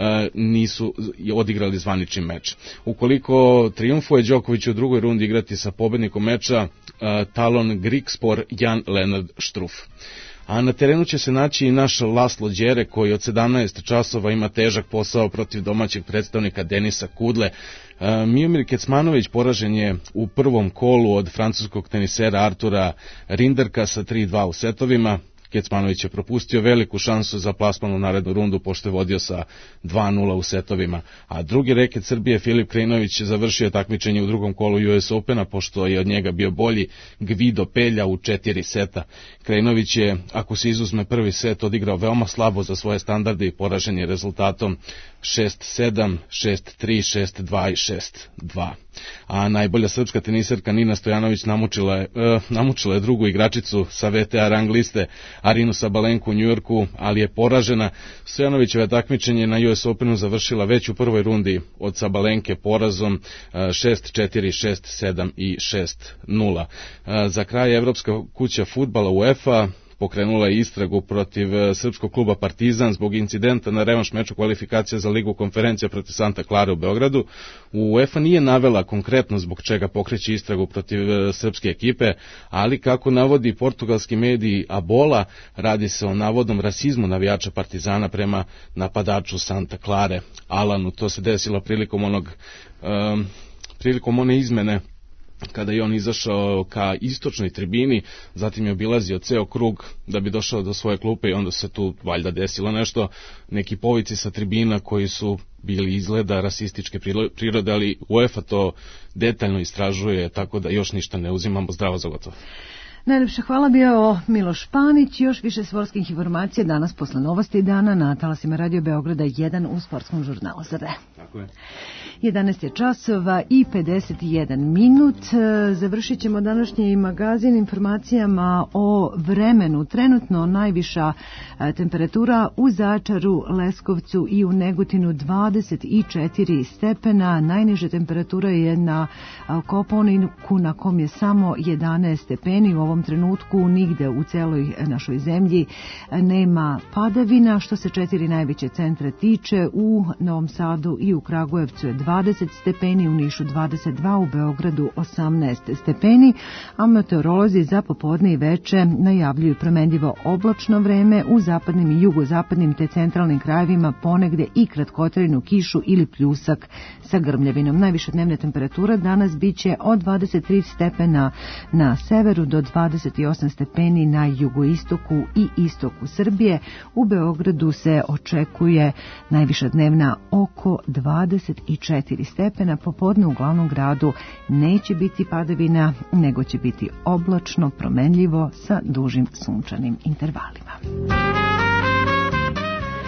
nisu odigrali zvanični meč. Ukoliko triumfuje, Đoković će u drugoj rundi igrati sa pobednikom meča Talon Grigspor Jan Lennard Struff. A na terenu će se naći i naš Laslo Đere, koji od 17 časova ima težak posao protiv domaćeg predstavnika Denisa Kudle. Miomir Kecmanović poražen je u prvom kolu od francuskog tenisera Artura Rinderka sa 3-2 u setovima. Kecmanović je propustio veliku šansu za plasman u narednu rundu, pošto je vodio sa 2-0 u setovima. A drugi reket Srbije Filip Krajinović završio takmičenje u drugom kolu US Opena, pošto je od njega bio bolji Gvido Pelja u 4 seta. Krajinović je, ako se izuzme prvi set, odigrao veoma slabo za svoje standarde i poražen je rezultatom 6-7, 6-3, 6-2 i 6-2. A najbolja srpska teniserka Nina Stojanović namučila je drugu igračicu sa VTA rang liste Arinu Sabalenku u Njujorku, ali je poražena. Stojanovićeva takmičenje na US Openu završila već u prvoj rundi od Sabalenke porazom 6-4, 6-7 i 6-0. Za kraj Evropska kuća fudbala UEFA pokrenula je istragu protiv srpskog kluba Partizan zbog incidenta na revanš meču kvalifikacija za Ligu konferencija protiv Santa Clara u Beogradu. UEFA nije navela konkretno zbog čega pokreće istragu protiv srpske ekipe, ali kako navodi portugalski mediji Abola, radi se o navodnom rasizmu navijača Partizana prema napadaču Santa Clare Alanu. To se desilo prilikom one izmene kada je on izašao ka istočnoj tribini, zatim je obilazio ceo krug da bi došao do svoje klupe i onda se tu valjda desilo nešto, neki povici sa tribina koji su bili izgleda rasističke prirode, ali UEFA to detaljno istražuje, tako da još ništa ne uzimamo zdravo za gotovo. Najljepša hvala, bio Miloš Panić. Još više sportskih informacija danas posle novosti dana na talasima Radio Beograda 1 u sportskom žurnalu. Zar ne? Tako je. 11 je časova i 51 minut. Završit ćemo današnji magazin informacijama o vremenu. Trenutno najviša temperatura u Zaječaru, Leskovcu i u Negotinu 24 stepena. Najniža temperatura je na Kopaoniku na kom je samo 11 stepeni. U ovom trenutku nigde u celoj našoj zemlji nema padavina. Što se 4 najveće centra tiče, u Novom Sadu i u Kragujevcu je 20 stepeni, u Nišu 22, u Beogradu 18 stepeni, a meteorolozi za popodne i veče najavljuju promenljivo oblačno vreme u zapadnim i jugozapadnim te centralnim krajevima, ponegde i kratkotrajnu kišu ili pljusak sa grmljavinom. Najviša dnevna temperatura danas biće od 23 stepena na severu do 28 stepeni na jugoistoku i istoku Srbije. U Beogradu se očekuje najviša dnevna oko 24 stepena. Popodne u glavnom gradu neće biti padavina, nego će biti oblačno, promenljivo sa dužim sunčanim intervalima.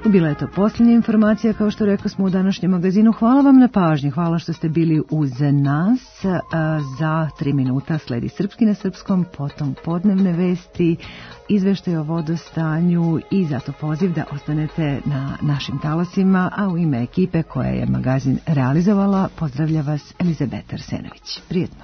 Bila je to posljednja informacija, kao što rekao smo u današnjem magazinu. Hvala vam na pažnji, hvala što ste bili uz nas. Za 3 minuta sledi Srpski na srpskom, potom podnevne vesti, izveštaj o vodostanju i zato poziv da ostanete na našim talasima, a u ime ekipe koja je magazin realizovala, pozdravlja vas Elizabeta Arsenović. Prijetno.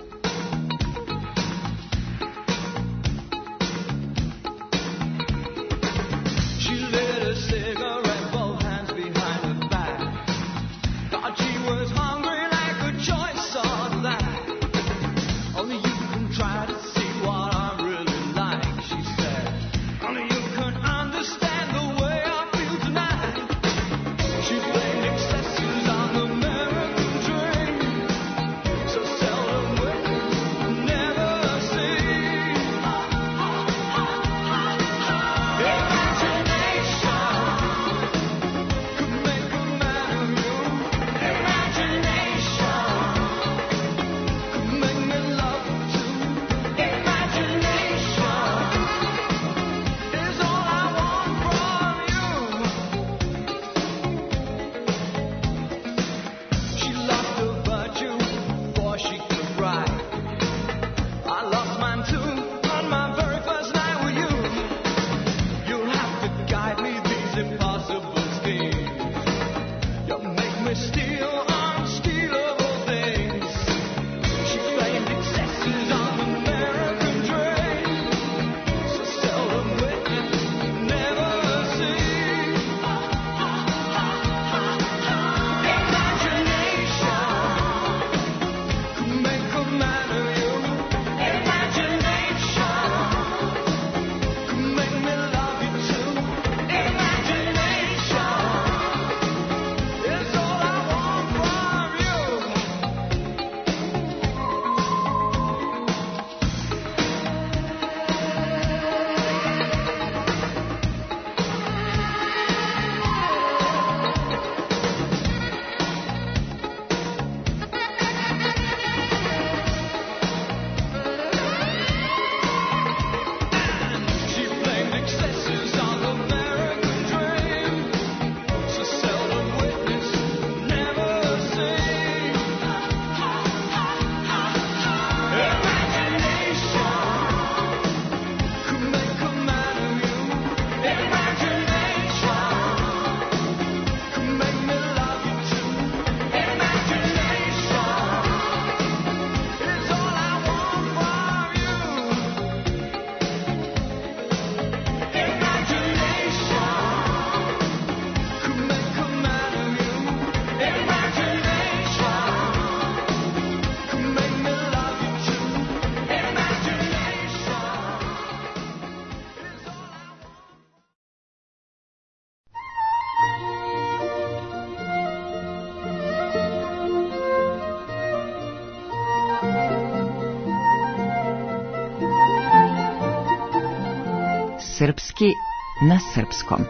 Srpski na srpskom.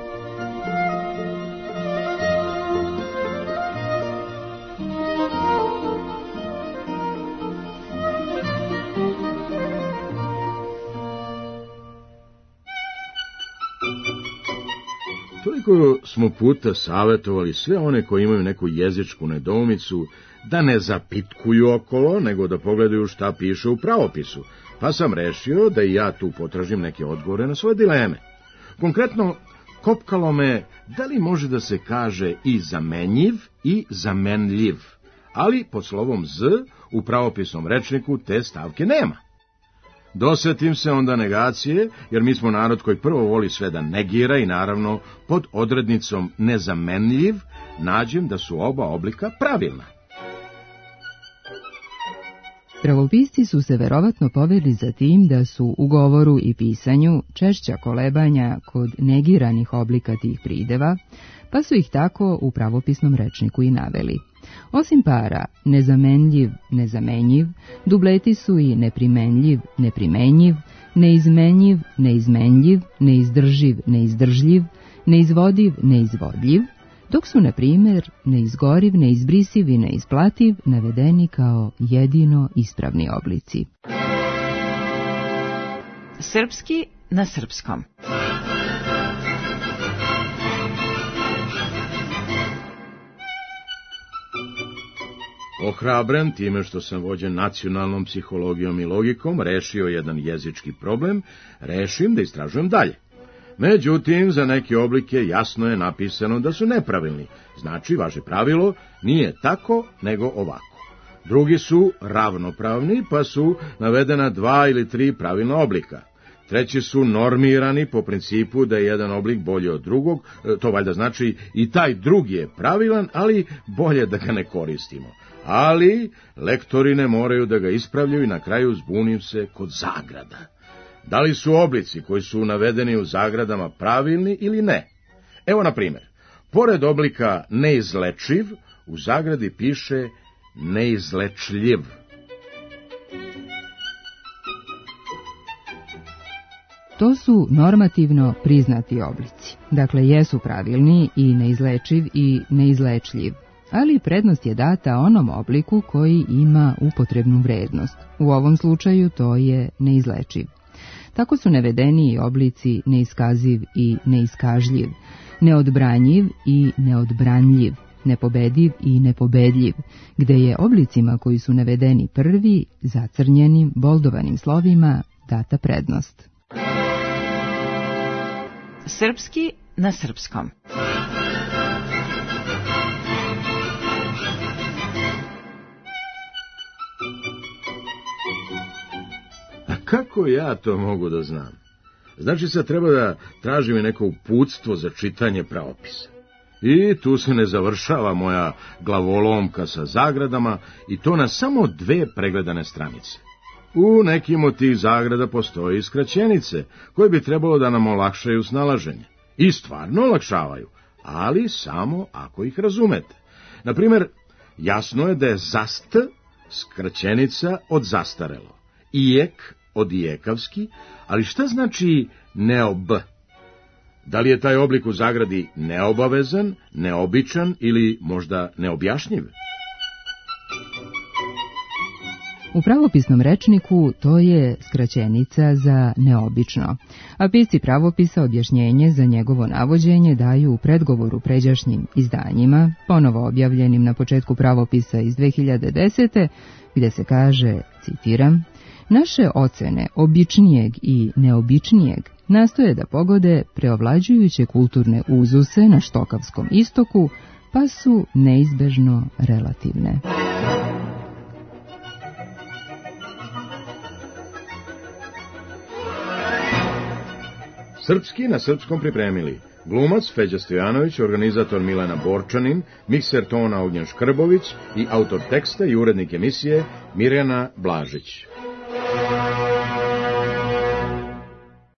Toliko smo puta savjetovali sve one koji imaju neku jezičku nedoumicu da ne zapitkuju okolo, nego da pogledaju šta piše u pravopisu, pa sam rešio da i ja tu potražim neke odgovore na svoje dileme. Konkretno, kopkalo me da li može da se kaže i zamenjiv i zamenljiv, ali pod slovom Z u pravopisnom rečniku te stavke nema. Dosetim se onda negacije, jer mi smo narod koji prvo voli sve da negira i naravno pod odrednicom nezamenljiv nađem da su oba oblika pravilna. Pravopisci su se verovatno poveli za tim da su u govoru i pisanju češća kolebanja kod negiranih oblika tih prideva, pa su ih tako u pravopisnom rečniku i naveli. Osim para nezamenljiv, nezamenjiv, dubleti su i neprimenljiv, neprimenjiv, neizmenjiv, neizmenljiv, neizdrživ, neizdržljiv, neizvodiv, neizvodljiv, dok su, na primjer, neizgoriv, neizbrisiv i neisplativ navedeni kao jedino ispravni oblici. Srpski na srpskom. Ohrabren time što sam vođen nacionalnom psihologijom i logikom rešio jedan jezički problem, rešim da istražujem dalje. Međutim, za neke oblike jasno je napisano da su nepravilni, znači vaše pravilo nije tako nego ovako. Drugi su ravnopravni, pa su navedena 2 ili 3 pravilna oblika. Treći su normirani po principu da je jedan oblik bolji od drugog, to valjda znači i taj drugi je pravilan, ali bolje da ga ne koristimo. Ali lektori ne moraju da ga ispravljaju i na kraju zbunim se kod zagrada. Da li su oblici koji su navedeni u zagradama pravilni ili ne? Evo na primjer, pored oblika neizlečiv, u zagradi piše neizlečljiv. To su normativno priznati oblici. Dakle, jesu pravilni i neizlečiv i neizlečljiv. Ali prednost je data onom obliku koji ima upotrebnu vrednost. U ovom slučaju to je neizlečiv. Tako su navedeni i oblici neiskaziv i neiskažljiv, neodbranjiv i neodbranljiv, nepobediv i nepobedljiv, gde je oblicima koji su navedeni prvi, zacrnjenim, boldovanim slovima, data prednost. Srpski na srpskom. Kako ja to mogu da znam? Znači sad treba da tražim i neko uputstvo za čitanje pravopisa. I tu se ne završava moja glavolomka sa zagradama i to na samo 2 pregledane stranice. U nekim od tih zagrada postoje i skraćenice, koje bi trebalo da nam olakšaju snalaženje. I stvarno olakšavaju, ali samo ako ih razumete. Naprimjer, jasno je da je zast skraćenica od zastarelo, ijek od ijekavski, ali šta znači neob? Da li je taj oblik u zagradi neobavezan, neobičan ili možda neobjašnjiv? U pravopisnom rečniku to je skraćenica za neobično, a pisci pravopisa objašnjenje za njegovo navođenje daju u predgovoru pređašnjim izdanjima, ponovo objavljenim na početku pravopisa iz 2010. gdje se kaže, citiram, naše ocene običnijeg i neobičnijeg nastoje da pogode preovlađujuće kulturne uzuse na štokavskom istoku, pa su neizbežno relativne. Srpski na srpskom pripremili glumac Feđa Stojanović, organizator Milena Borčanin, mikser tona Ognjen Škrbović i autor teksta i urednik emisije Mirjana Blažić.